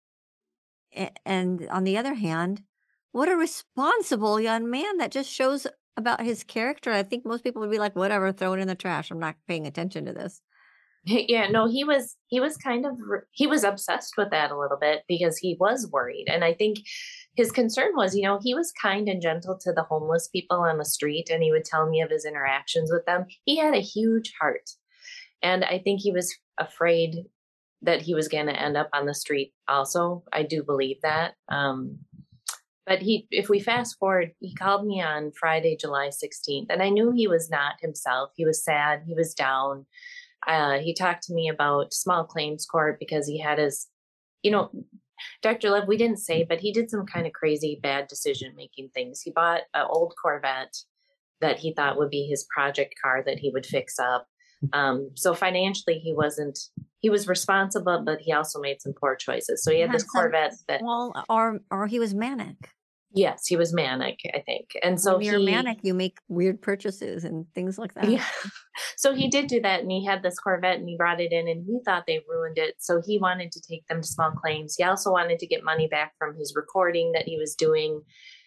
a- and on the other hand, what a responsible young man that just shows about his character. I think most people would be like, whatever, throw it in the trash. I'm not paying attention to this. yeah, no, he was, he was kind of, he was obsessed with that a little bit because he was worried. And I think his concern was, you know, he was kind and gentle to the homeless people on the street, and he would tell me of his interactions with them. He had a huge heart. And I think he was afraid that he was going to end up on the street also. I do believe that. Um, but he, if we fast forward, he called me on Friday, July sixteenth, and I knew he was not himself. He was sad. He was down. Uh, he talked to me about small claims court because he had his, you know, Doctor Lev, we didn't say, but he did some kind of crazy bad decision making things. He bought an old Corvette that he thought would be his project car that he would fix up. Um, so financially, he wasn't, he was responsible, but he also made some poor choices. So he had Yeah, this some- Corvette that, Well, or or he was manic. yes, he was manic, I think. And so When you're he, manic, you make weird purchases and things like that. yeah. So he did do that, and he had this Corvette, and he brought it in, and he thought they ruined it. So he wanted to take them to small claims. He also wanted to get money back from his recording that he was doing.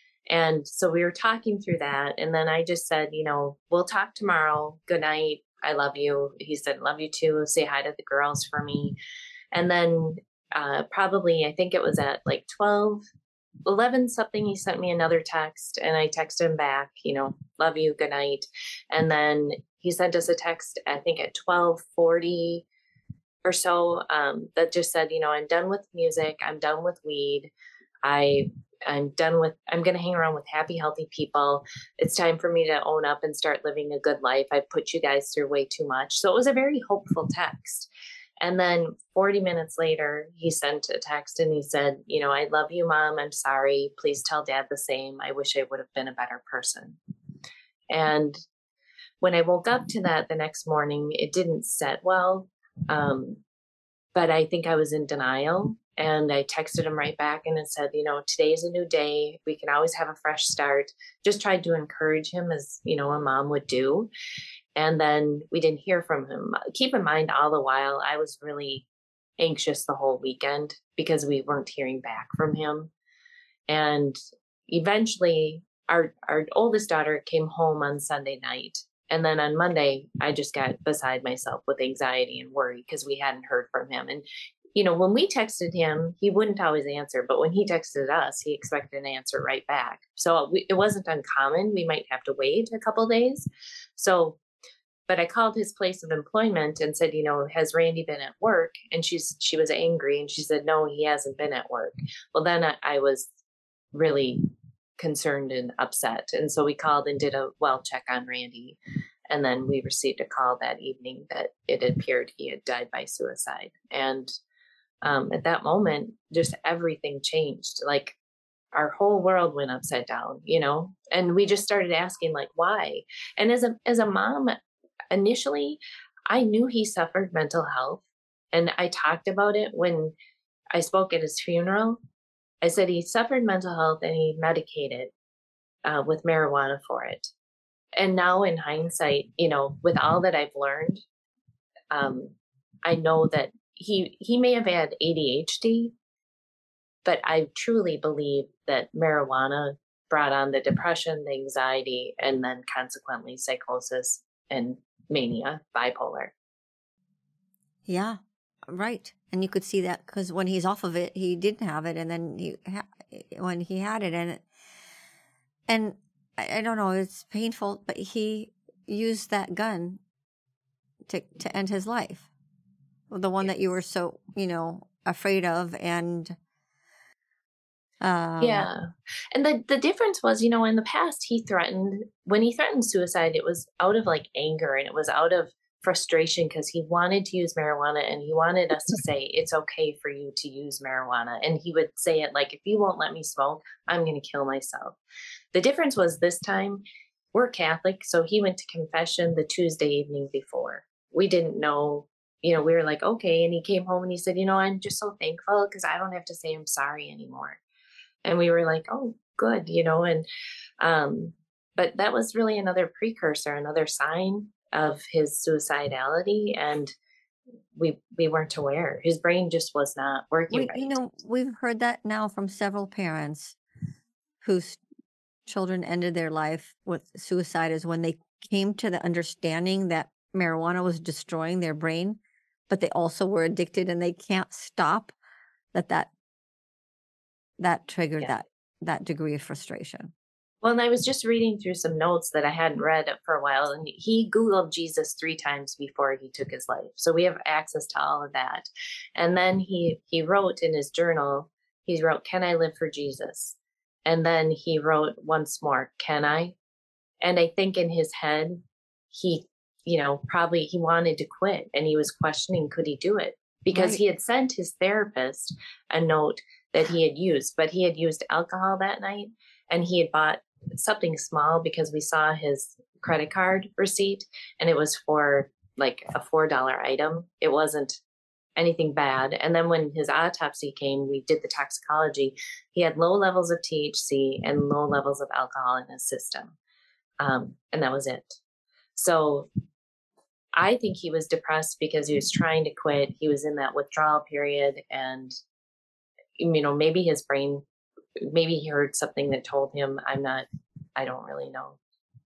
And so we were talking through that. And then I just said, you know, we'll talk tomorrow. Good night. I love you. He said, love you too. Say hi to the girls for me. And then uh, probably, I think it was at like twelve, eleven something, he sent me another text, and I texted him back, you know, love you, good night. And then he sent us a text, I think at twelve forty or so, um, that just said, you know, I'm done with music. I'm done with weed. I, I'm done with, I'm going to hang around with happy, healthy people. It's time for me to own up and start living a good life. I put you guys through way too much. So it was a very hopeful text. And then forty minutes later, he sent a text and he said, you know, I love you, Mom. I'm sorry. Please tell Dad the same. I wish I would have been a better person. And when I woke up to that the next morning, it didn't set well. Um, but I think I was in denial. And I texted him right back and it said, you know, today's a new day. We can always have a fresh start. Just tried to encourage him as, you know, a mom would do. And then we didn't hear from him. Keep in mind, all the while, I was really anxious the whole weekend because we weren't hearing back from him. And eventually, our, our oldest daughter came home on Sunday night. And then on Monday, I just got beside myself with anxiety and worry because we hadn't heard from him. And, you know, when we texted him, he wouldn't always answer. But when he texted us, he expected an answer right back. So we, it wasn't uncommon. We might have to wait a couple days. So But I called his place of employment and said, you know, has Randy been at work? And she's she was angry and she said, no, he hasn't been at work. Well, then I, I was really concerned and upset. And so we called and did a well check on Randy. And then we received a call that evening that it appeared he had died by suicide. And um, at that moment, just everything changed. Like our whole world went upside down, you know, and we just started asking like, why? And as a as a mom, initially, I knew he suffered mental health, and I talked about it when I spoke at his funeral. I said he suffered mental health and he medicated uh, with marijuana for it. And now in hindsight, you know, with all that I've learned, um, I know that he he may have had A D H D, but I truly believe that marijuana brought on the depression, the anxiety, and then consequently psychosis and mania, bipolar. Yeah, right. And you could see that because when he's off of it, he didn't have it, and then he ha- when he had it, and it, and I, I don't know, it's painful, but he used that gun to to end his life, the one that you were so you know afraid of, and um, yeah, and the the difference was, you know, in the past he threatened when he threatened suicide, it was out of like anger and it was out of frustration because he wanted to use marijuana and he wanted us to say, it's okay for you to use marijuana. And he would say it like, if you won't let me smoke, I'm going to kill myself. The difference was this time we're Catholic. So he went to confession the Tuesday evening before. We didn't know, you know, we were like, okay. And he came home and he said, you know, I'm just so thankful because I don't have to say I'm sorry anymore. And we were like, oh, good, you know, and, um, but that was really another precursor, another sign of his suicidality. And we, we weren't aware. His brain just was not working We, right. you know, we've heard that now from several parents whose children ended their life with suicide is when they came to the understanding that marijuana was destroying their brain, but they also were addicted and they can't stop, that that that triggered Yeah. that that degree of frustration. Well, and I was just reading through some notes that I hadn't read for a while, and he Googled Jesus three times before he took his life. So we have access to all of that. And then he he wrote in his journal, he wrote, "Can I live for Jesus?" And then he wrote once more, "Can I?" And I think in his head, he, you know, probably he wanted to quit and he was questioning, could he do it? Because Right. he had sent his therapist a note that he had used, but he had used alcohol that night and he had bought something small because we saw his credit card receipt and it was for like a four dollar item. It wasn't anything bad. And then when his autopsy came, we did the toxicology. He had low levels of T H C and low levels of alcohol in his system. Um, and that was it. So I think he was depressed because he was trying to quit. He was in that withdrawal period and, you know, maybe his brain, maybe he heard something that told him, I'm not, I don't really know.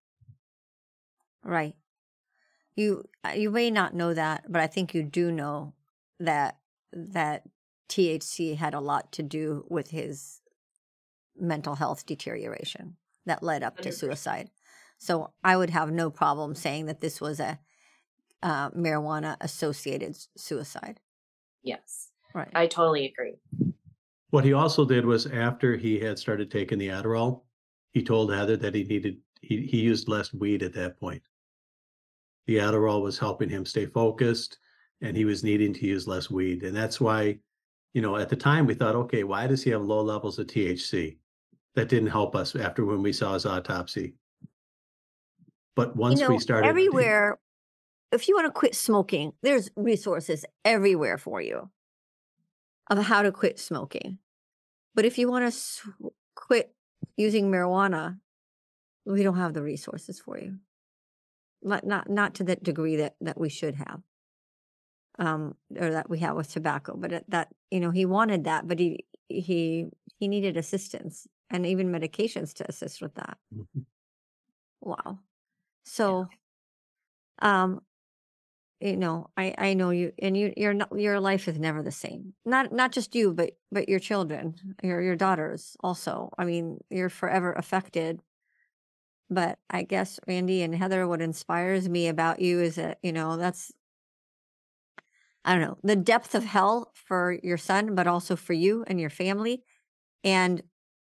Right. You uh, you may not know that, but I think you do know that that T H C had a lot to do with his mental health deterioration that led up to one hundred percent. suicide. So I would have no problem saying that this was a uh, marijuana associated suicide. Yes, Right. I totally agree. What he also did was after he had started taking the Adderall, he told Heather that he needed, he, he used less weed at that point. The Adderall was helping him stay focused and he was needing to use less weed. And that's why, you know, at the time we thought, okay, why does he have low levels of T H C? That didn't help us after when we saw his autopsy. But once you know, we started, everywhere, if you want to quit smoking, there's resources everywhere for you of how to quit smoking. But if you want to sw- quit using marijuana, we don't have the resources for you. Not not not to the degree that that we should have, um, or that we have with tobacco. But it, that you know, he wanted that, but he he he needed assistance and even medications to assist with that. Mhm. Wow. So, um, you know, I I know you, and you you're not, your life is never the same. Not not just you, but but your children, your your daughters also. I mean, you're forever affected. But I guess Randy and Heather, what inspires me about you is that, you know, that's, I don't know, the depth of hell for your son, but also for you and your family. And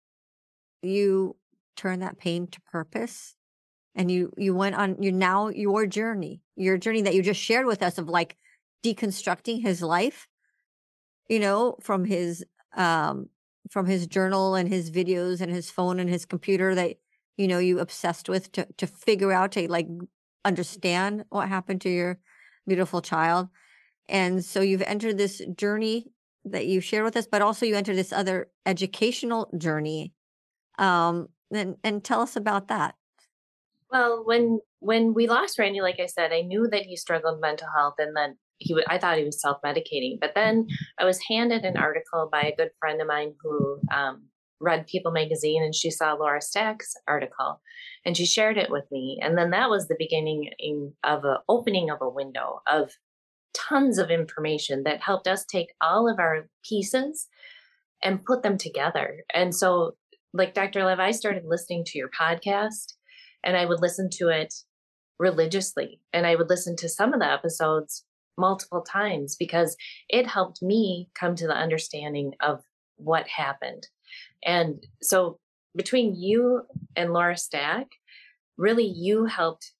you turn that pain to purpose. And you you went on you now your journey, your journey that you just shared with us of like deconstructing his life, you know, from his um from his journal and his videos and his phone and his computer that you know you obsessed with to to figure out to like understand what happened to your beautiful child. And so you've entered this journey that you shared with us, but also you entered this other educational journey. Um and and tell us about that. Well, when when we lost Randy, like I said, I knew that he struggled with mental health, and then he would. I thought he was self medicating. But then I was handed an article by a good friend of mine who um, read People magazine, and she saw Laura Stack's article, and she shared it with me. And then that was the beginning in, of a opening of a window of tons of information that helped us take all of our pieces and put them together. And so, like Doctor Lev, I started listening to your podcast. And I would listen to it religiously. And I would listen to some of the episodes multiple times because it helped me come to the understanding of what happened. And so between you and Laura Stack, really you helped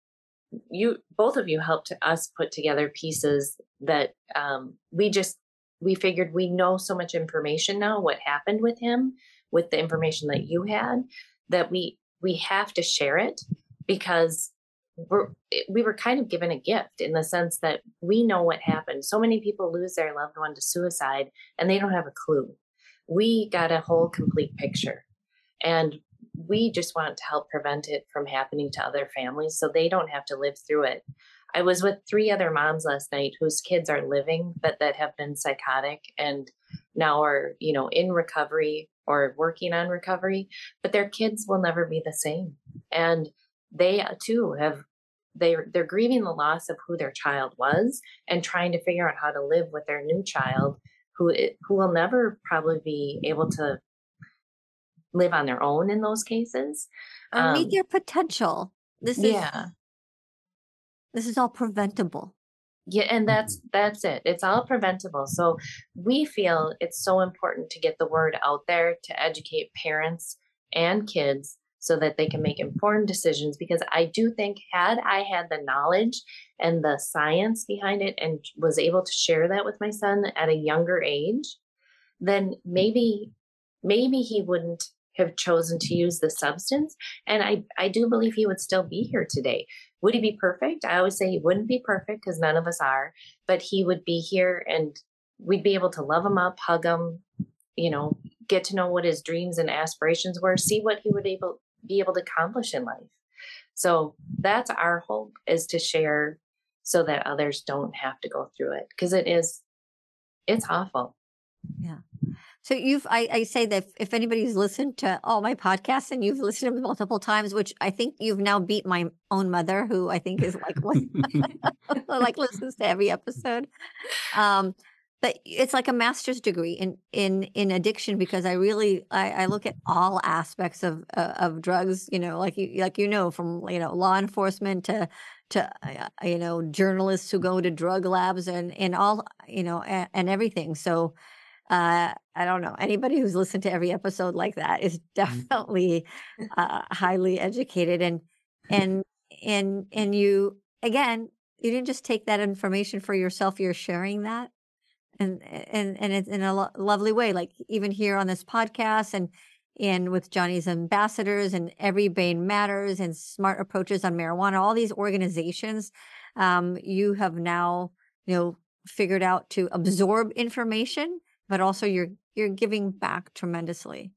you, both of you helped us put together pieces that um, we just, we figured we know so much information now, what happened with him, with the information that you had, that we, we have to share it because we're, we were kind of given a gift in the sense that we know what happened. So many people lose their loved one to suicide and they don't have a clue. We got a whole complete picture, and we just want to help prevent it from happening to other families so they don't have to live through it. I was with three other moms last night whose kids are living, but that have been psychotic and now are, you know, in recovery or working on recovery, but their kids will never be the same. And they too have, they're, they're grieving the loss of who their child was and trying to figure out how to live with their new child who, who will never probably be able to live on their own in those cases. Or meet Um, their potential. This is, yeah. this is all preventable. Yeah, and that's that's it. It's all preventable. So we feel it's so important to get the word out there to educate parents and kids so that they can make informed decisions. Because I do think had I had the knowledge and the science behind it and was able to share that with my son at a younger age, then maybe maybe he wouldn't have chosen to use the substance. And I, I do believe he would still be here today. Would he be perfect? I always say he wouldn't be perfect because none of us are, but he would be here and we'd be able to love him up, hug him, you know, get to know what his dreams and aspirations were, see what he would able be able to accomplish in life. So that's our hope, is to share so that others don't have to go through it, because it is, it's awful. Yeah. So you've, I, I say that if, if anybody's listened to all my podcasts and you've listened to them multiple times, which I think you've now beat my own mother, who I think is like, what, like listens to every episode. Um, but it's like a master's degree in, in, in addiction, because I really, I, I look at all aspects of, uh, of drugs, you know, like you, like, you know, from, you know, law enforcement to, to, uh, you know, journalists who go to drug labs and, and all, you know, and, and everything. So, Uh, I don't know. Anybody who's listened to every episode like that is definitely uh, highly educated, and and and and you, again, you didn't just take that information for yourself. You're sharing that, and and and it's in a lo- lovely way. Like even here on this podcast, and and with Johnny's Ambassadors and Every Brain Matters and Smart Approaches on Marijuana, all these organizations, um, you have now, you know, figured out to absorb information, but also you're you're giving back tremendously.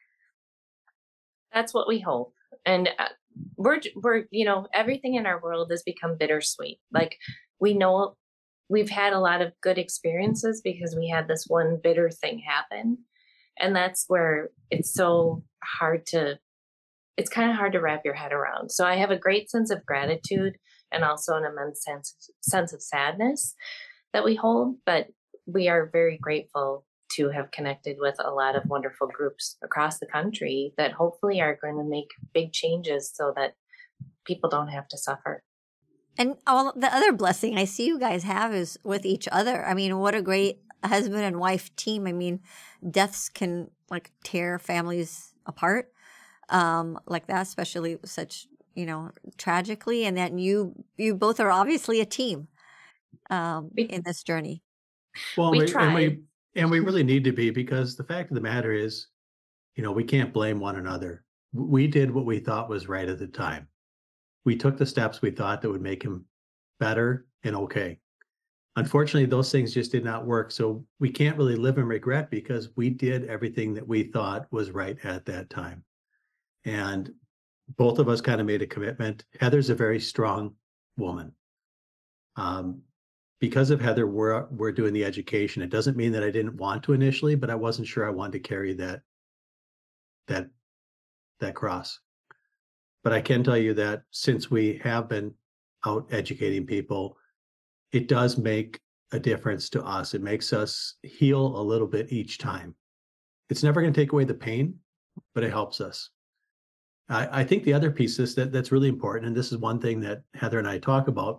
That's what we hope. And uh, we're we're you know, everything in our world has become bittersweet. Like, we know we've had a lot of good experiences because we had this one bitter thing happen, and that's where it's so hard to it's kind of hard to wrap your head around. So I have a great sense of gratitude and also an immense sense sense of sadness that we hold, but we are very grateful to have connected with a lot of wonderful groups across the country that hopefully are going to make big changes so that people don't have to suffer. And all the other blessing I see you guys have is with each other. I mean, what a great husband and wife team. I mean, deaths can like tear families apart, um, like that, especially such, you know, tragically. And that you, you both are obviously a team um, We, in this journey. Well, we we, try. and we and we really need to be, because the fact of the matter is, you know, we can't blame one another. We did what we thought was right at the time. We took the steps we thought that would make him better and okay. Unfortunately, those things just did not work. So we can't really live in regret, because we did everything that we thought was right at that time. And both of us kind of made a commitment. Heather's a very strong woman. Um, because of Heather, we're we're doing the education. It doesn't mean that I didn't want to initially, but I wasn't sure I wanted to carry that that that cross. But I can tell you that since we have been out educating people, it does make a difference to us. It makes us heal a little bit each time. It's never going to take away the pain, but it helps us. I, I think the other piece is that that's really important, and this is one thing that Heather and I talk about.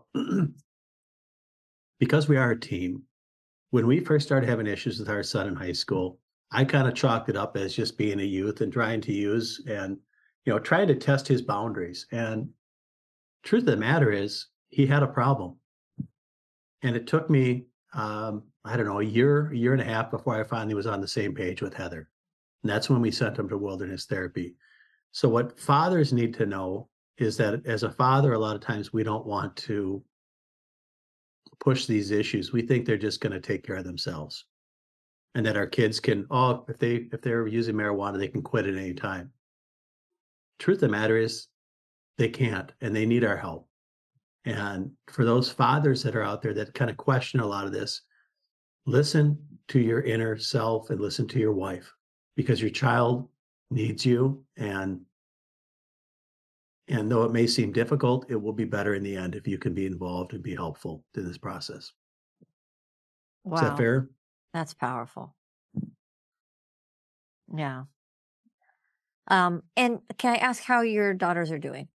Because we are a team, when we first started having issues with our son in high school, I kind of chalked it up as just being a youth and trying to use and, you know, trying to test his boundaries. And truth of the matter is, he had a problem. And it took me, um, I don't know, a year, a year and a half before I finally was on the same page with Heather. And that's when we sent him to wilderness therapy. So what fathers need to know is that as a father, a lot of times we don't want to push these issues. We think they're just going to take care of themselves. And that our kids can, oh, if they if they're using marijuana, they can quit at any time. Truth of the matter is they can't, and they need our help. And for those fathers that are out there that kind of question a lot of this, listen to your inner self and listen to your wife, because your child needs you. And and though it may seem difficult, it will be better in the end if you can be involved and be helpful to this process. Is that Wow, fair? that's powerful. Yeah. Um, and can I ask how your daughters are doing?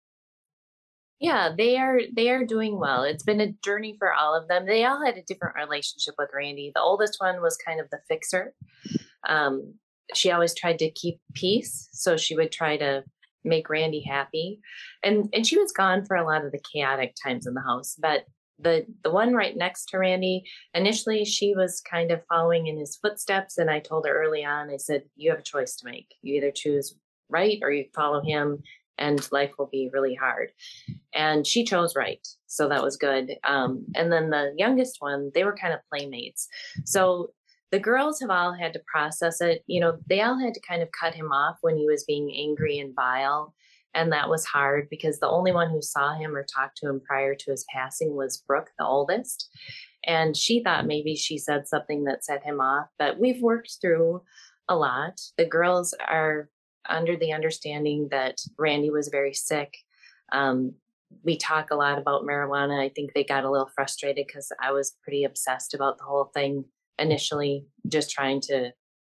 Yeah, they are they are doing well. It's been a journey for all of them. They all had a different relationship with Randy. The oldest one was kind of the fixer. Um, she always tried to keep peace, so she would try to make Randy happy. And and she was gone for a lot of the chaotic times in the house. But the the one right next to Randy, initially she was kind of following in his footsteps. And I told her early on, I said, you have a choice to make. You either choose right or you follow him, and life will be really hard. And she chose right. So that was good. Um, and then the youngest one, they were kind of playmates. So the girls have all had to process it. You know, they all had to kind of cut him off when he was being angry and vile. And that was hard because the only one who saw him or talked to him prior to his passing was Brooke, the oldest. And she thought maybe she said something that set him off, but we've worked through a lot. The girls are under the understanding that Randy was very sick. Um, we talk a lot about marijuana. I think they got a little frustrated because I was pretty obsessed about the whole thing initially, just trying to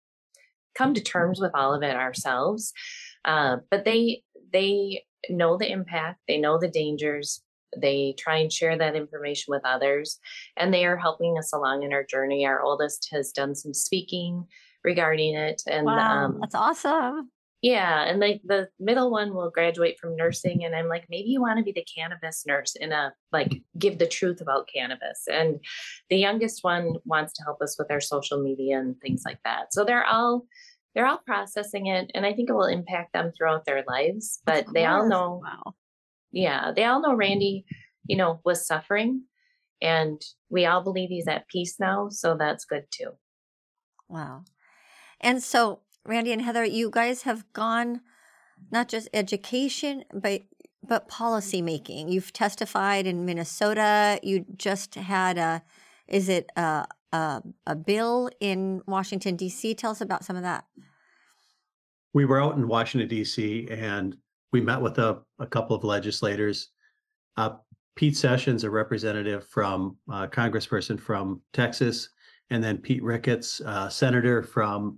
come to terms with all of it ourselves. Uh, but they they know the impact. They know the dangers. They try and share that information with others, and they are helping us along in our journey. Our oldest has done some speaking regarding it, and Wow, um, that's awesome. yeah, and like the middle one will graduate from nursing, and I'm like, maybe you want to be the cannabis nurse in a like give the truth about cannabis. And the youngest one wants to help us with our social media and things like that. So they're all they're all processing it, and I think it will impact them throughout their lives. But Of they all course. know, Wow. yeah, they all know Randy, you know, was suffering, and we all believe he's at peace now. So that's good too. Wow. And so, Randy and Heather, you guys have gone not just education, but but policy making. You've testified in Minnesota. You just had a, is it a a, a bill in Washington D C? Tell us about some of that. We were out in Washington, D C, and we met with a, a couple of legislators. Uh, Pete Sessions, a representative from, uh, congressperson from Texas, and then Pete Ricketts, uh, senator from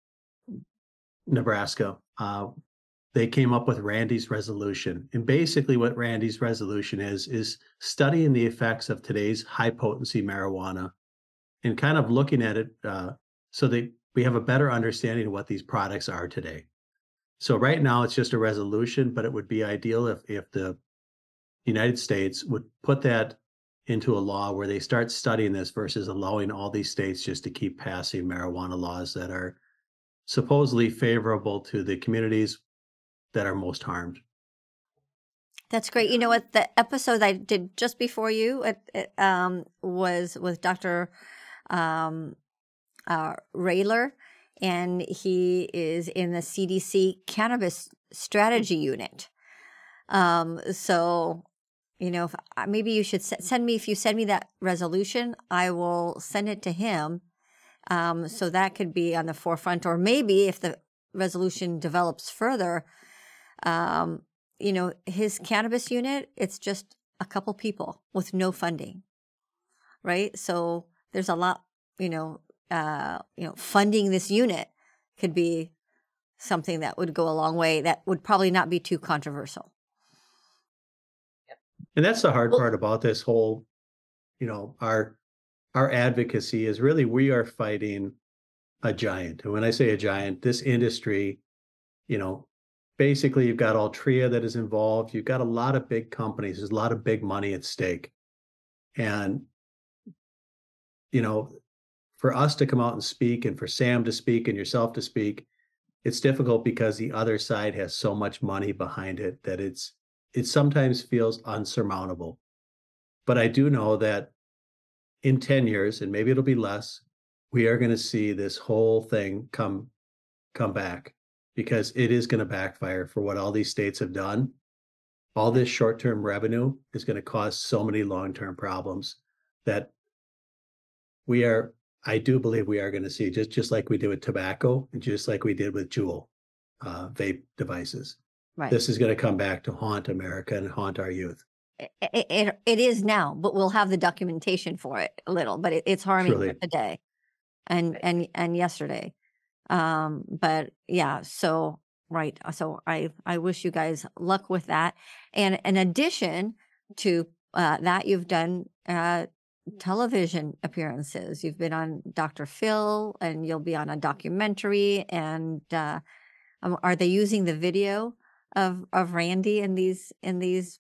Nebraska. Uh, they came up with Randy's resolution. And basically what Randy's resolution is, is studying the effects of today's high potency marijuana and kind of looking at it uh, so that we have a better understanding of what these products are today. So right now it's just a resolution, but it would be ideal if, if the United States would put that into a law where they start studying this versus allowing all these states just to keep passing marijuana laws that are supposedly favorable to the communities that are most harmed. That's great. You know what? The episode I did just before you it, it, um, was with Doctor Um, uh, Rayler, and he is in the C D C Cannabis Strategy Unit. Um, so, you know, if, maybe you should send me, if you send me that resolution, I will send it to him. Um, so that could be on the forefront, or maybe if the resolution develops further, um, you know, his cannabis unit, it's just a couple people with no funding, right? So there's a lot, you know, uh, you know, funding this unit could be something that would go a long way that would probably not be too controversial. And that's the hard Well, part about this whole, you know, our our advocacy is really we are fighting a giant. And when I say a giant, this industry, you know, basically you've got Altria that is involved. You've got a lot of big companies. There's a lot of big money at stake. And, you know, for us to come out and speak and for Sam to speak and yourself to speak, it's difficult because the other side has so much money behind it that it's it sometimes feels unsurmountable. But I do know that in ten years, and maybe it'll be less, we are going to see this whole thing come come back because it is going to backfire for what all these states have done. All this short-term revenue is going to cause so many long-term problems that we are, I do believe we are going to see, just, just like we did with tobacco and just like we did with Juul uh, vape devices. Right. This is going to come back to haunt America and haunt our youth. It, it, it is now, but we'll have the documentation for it a little, but it, it's harming Truly. today and, and, and yesterday. Um, but yeah, so, right. So I, I wish you guys luck with that. And in addition to uh, that, you've done uh, television appearances. You've been on Doctor Phil and you'll be on a documentary. And uh, um, are they using the video of, of Randy in these, in these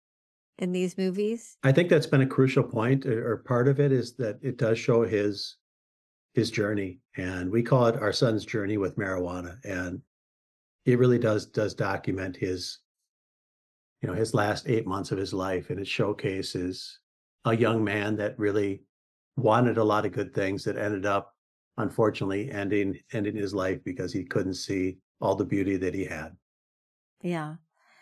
in these movies? I think that's been a crucial point, or part of it is that it does show his his journey, and we call it our son's journey with marijuana, and it really does does document his, you know, his last eight months of his life, and it showcases a young man that really wanted a lot of good things that ended up, unfortunately, ending ending his life because he couldn't see all the beauty that he had. Yeah.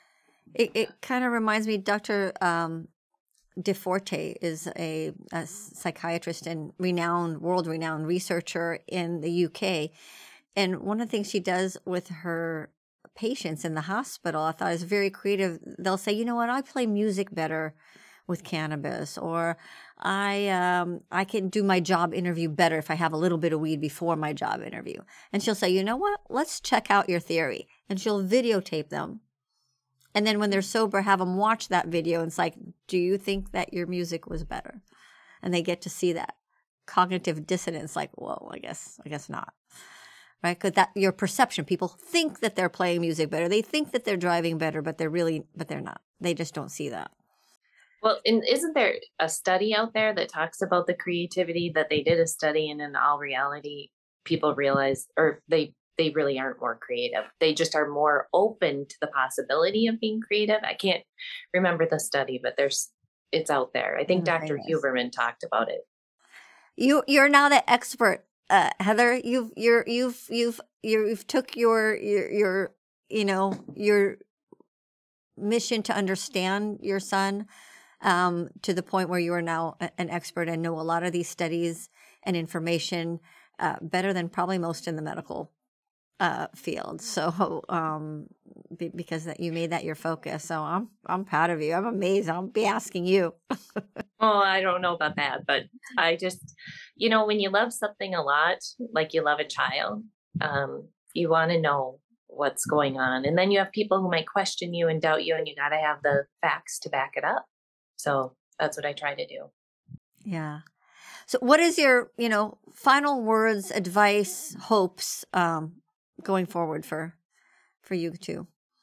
It it kind of reminds me, Doctor Um, DeForte is a, a psychiatrist and renowned, world-renowned researcher in the U K. And one of the things she does with her patients in the hospital, I thought is very creative. They'll say, you know what, I play music better with cannabis, or I um, I can do my job interview better if I have a little bit of weed before my job interview. And she'll say, you know what, let's check out your theory. And she'll videotape them. And then when they're sober, have them watch that video. And it's like, do you think that your music was better? And they get to see that cognitive dissonance. Like, whoa, I guess, I guess not. Right? Because that your perception, people think that they're playing music better. They think that they're driving better, but they're really, but they're not. They just don't see that. Well, and isn't there a study out there that talks about the creativity that they did a study and in all reality, people realize, or they they really aren't more creative. They just are more open to the possibility of being creative. I can't remember the study, but there's it's out there. I think Doctor Huberman talked about it. You you're now the expert, uh, Heather. You've you're you've you've you've took your your your you know your mission to understand your son um, to the point where you are now an expert and know a lot of these studies and information uh, better than probably most in the medical uh, field. So, um, be, because that you made that your focus. So I'm, I'm proud of you. I'm amazed. I'll be asking you. Oh, I don't know about that, but I just, you know, when you love something a lot, like you love a child, um, you want to know what's going on. And then you have people who might question you and doubt you, and you got to have the facts to back it up. So that's what I try to do. Yeah. So what is your, you know, final words, advice, hopes, um, going forward for, for you two?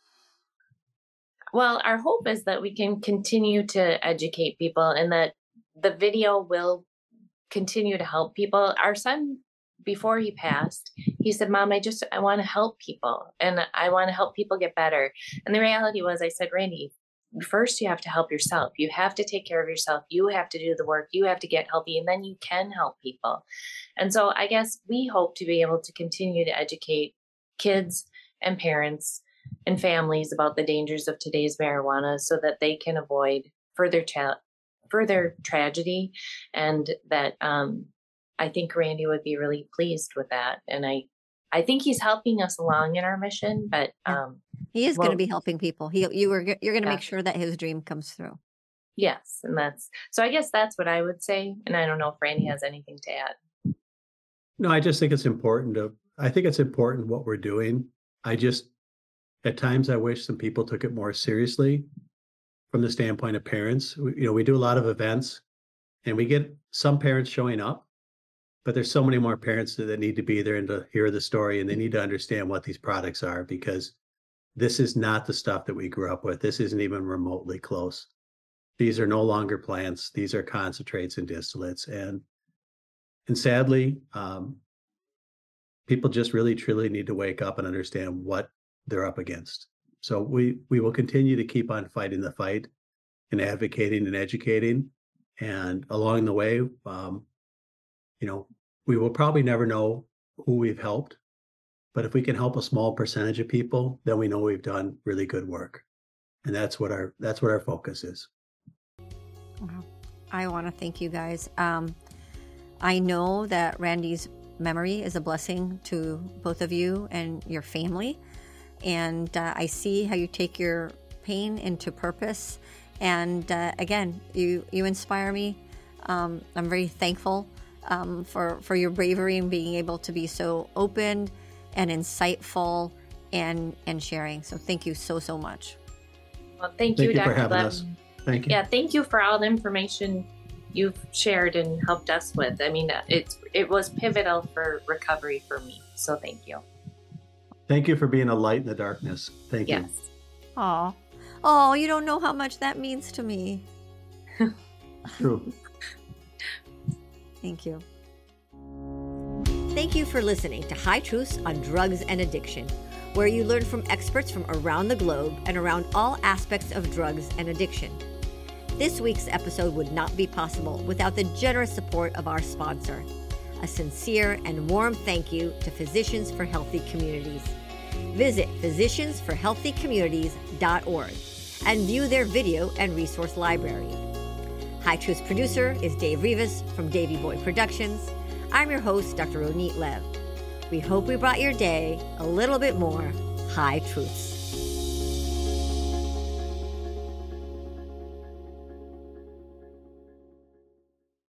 Well, our hope is that we can continue to educate people and that the video will continue to help people. Our son, before he passed, he said, Mom, I just, I want to help people and I want to help people get better. And the reality was, I said, Randy, first you have to help yourself. You have to take care of yourself. You have to do the work. You have to get healthy, and then you can help people. And so I guess we hope to be able to continue to educate kids and parents and families about the dangers of today's marijuana so that they can avoid further cha- further tragedy. And that um, I think Randy would be really pleased with that. And I, I think he's helping us along in our mission, but um, he is well, going to be helping people. He, you were, you're going to yeah. make sure that his dream comes through. Yes. And that's, so I guess that's what I would say. And I don't know if Randy has anything to add. No, I just think it's important to, I think it's important what we're doing. I just, at times I wish some people took it more seriously from the standpoint of parents. We, you know, we do a lot of events and we get some parents showing up, but there's so many more parents that need to be there and to hear the story, and they need to understand what these products are, because this is not the stuff that we grew up with. This isn't even remotely close. These are no longer plants. These are concentrates and distillates. And, and sadly, um, people just really, truly need to wake up and understand what they're up against. So we, we will continue to keep on fighting the fight and advocating and educating. And along the way, um, you know, we will probably never know who we've helped, but if we can help a small percentage of people, then we know we've done really good work. And that's what our, that's what our focus is. Wow. I want to thank you guys. Um, I know that Randy's memory is a blessing to both of you and your family. And uh, I see how you take your pain into purpose. And uh, again, you, you inspire me. Um, I'm very thankful um, for, for your bravery and being able to be so open and insightful and, and sharing. So thank you so, so much. Well, thank, Thank you, you for Doctor having Lev. us. Thank you. Yeah, thank you for all the information you've shared and helped us with. I mean, it's it was pivotal for recovery for me. So thank you. Thank you for being a light in the darkness. Thank Yes. you. Oh, oh, you don't know how much that means to me. True. Thank you. Thank you for listening to High Truths on Drugs and Addiction, where you learn from experts from around the globe and around all aspects of drugs and addiction. This week's episode would not be possible without the generous support of our sponsor. A sincere and warm thank you to Physicians for Healthy Communities. Visit physicians for healthy communities dot org and view their video and resource library. High Truths producer is Dave Rivas from Davey Boy Productions. I'm your host, Doctor Ronit Lev. We hope we brought your day a little bit more High Truths.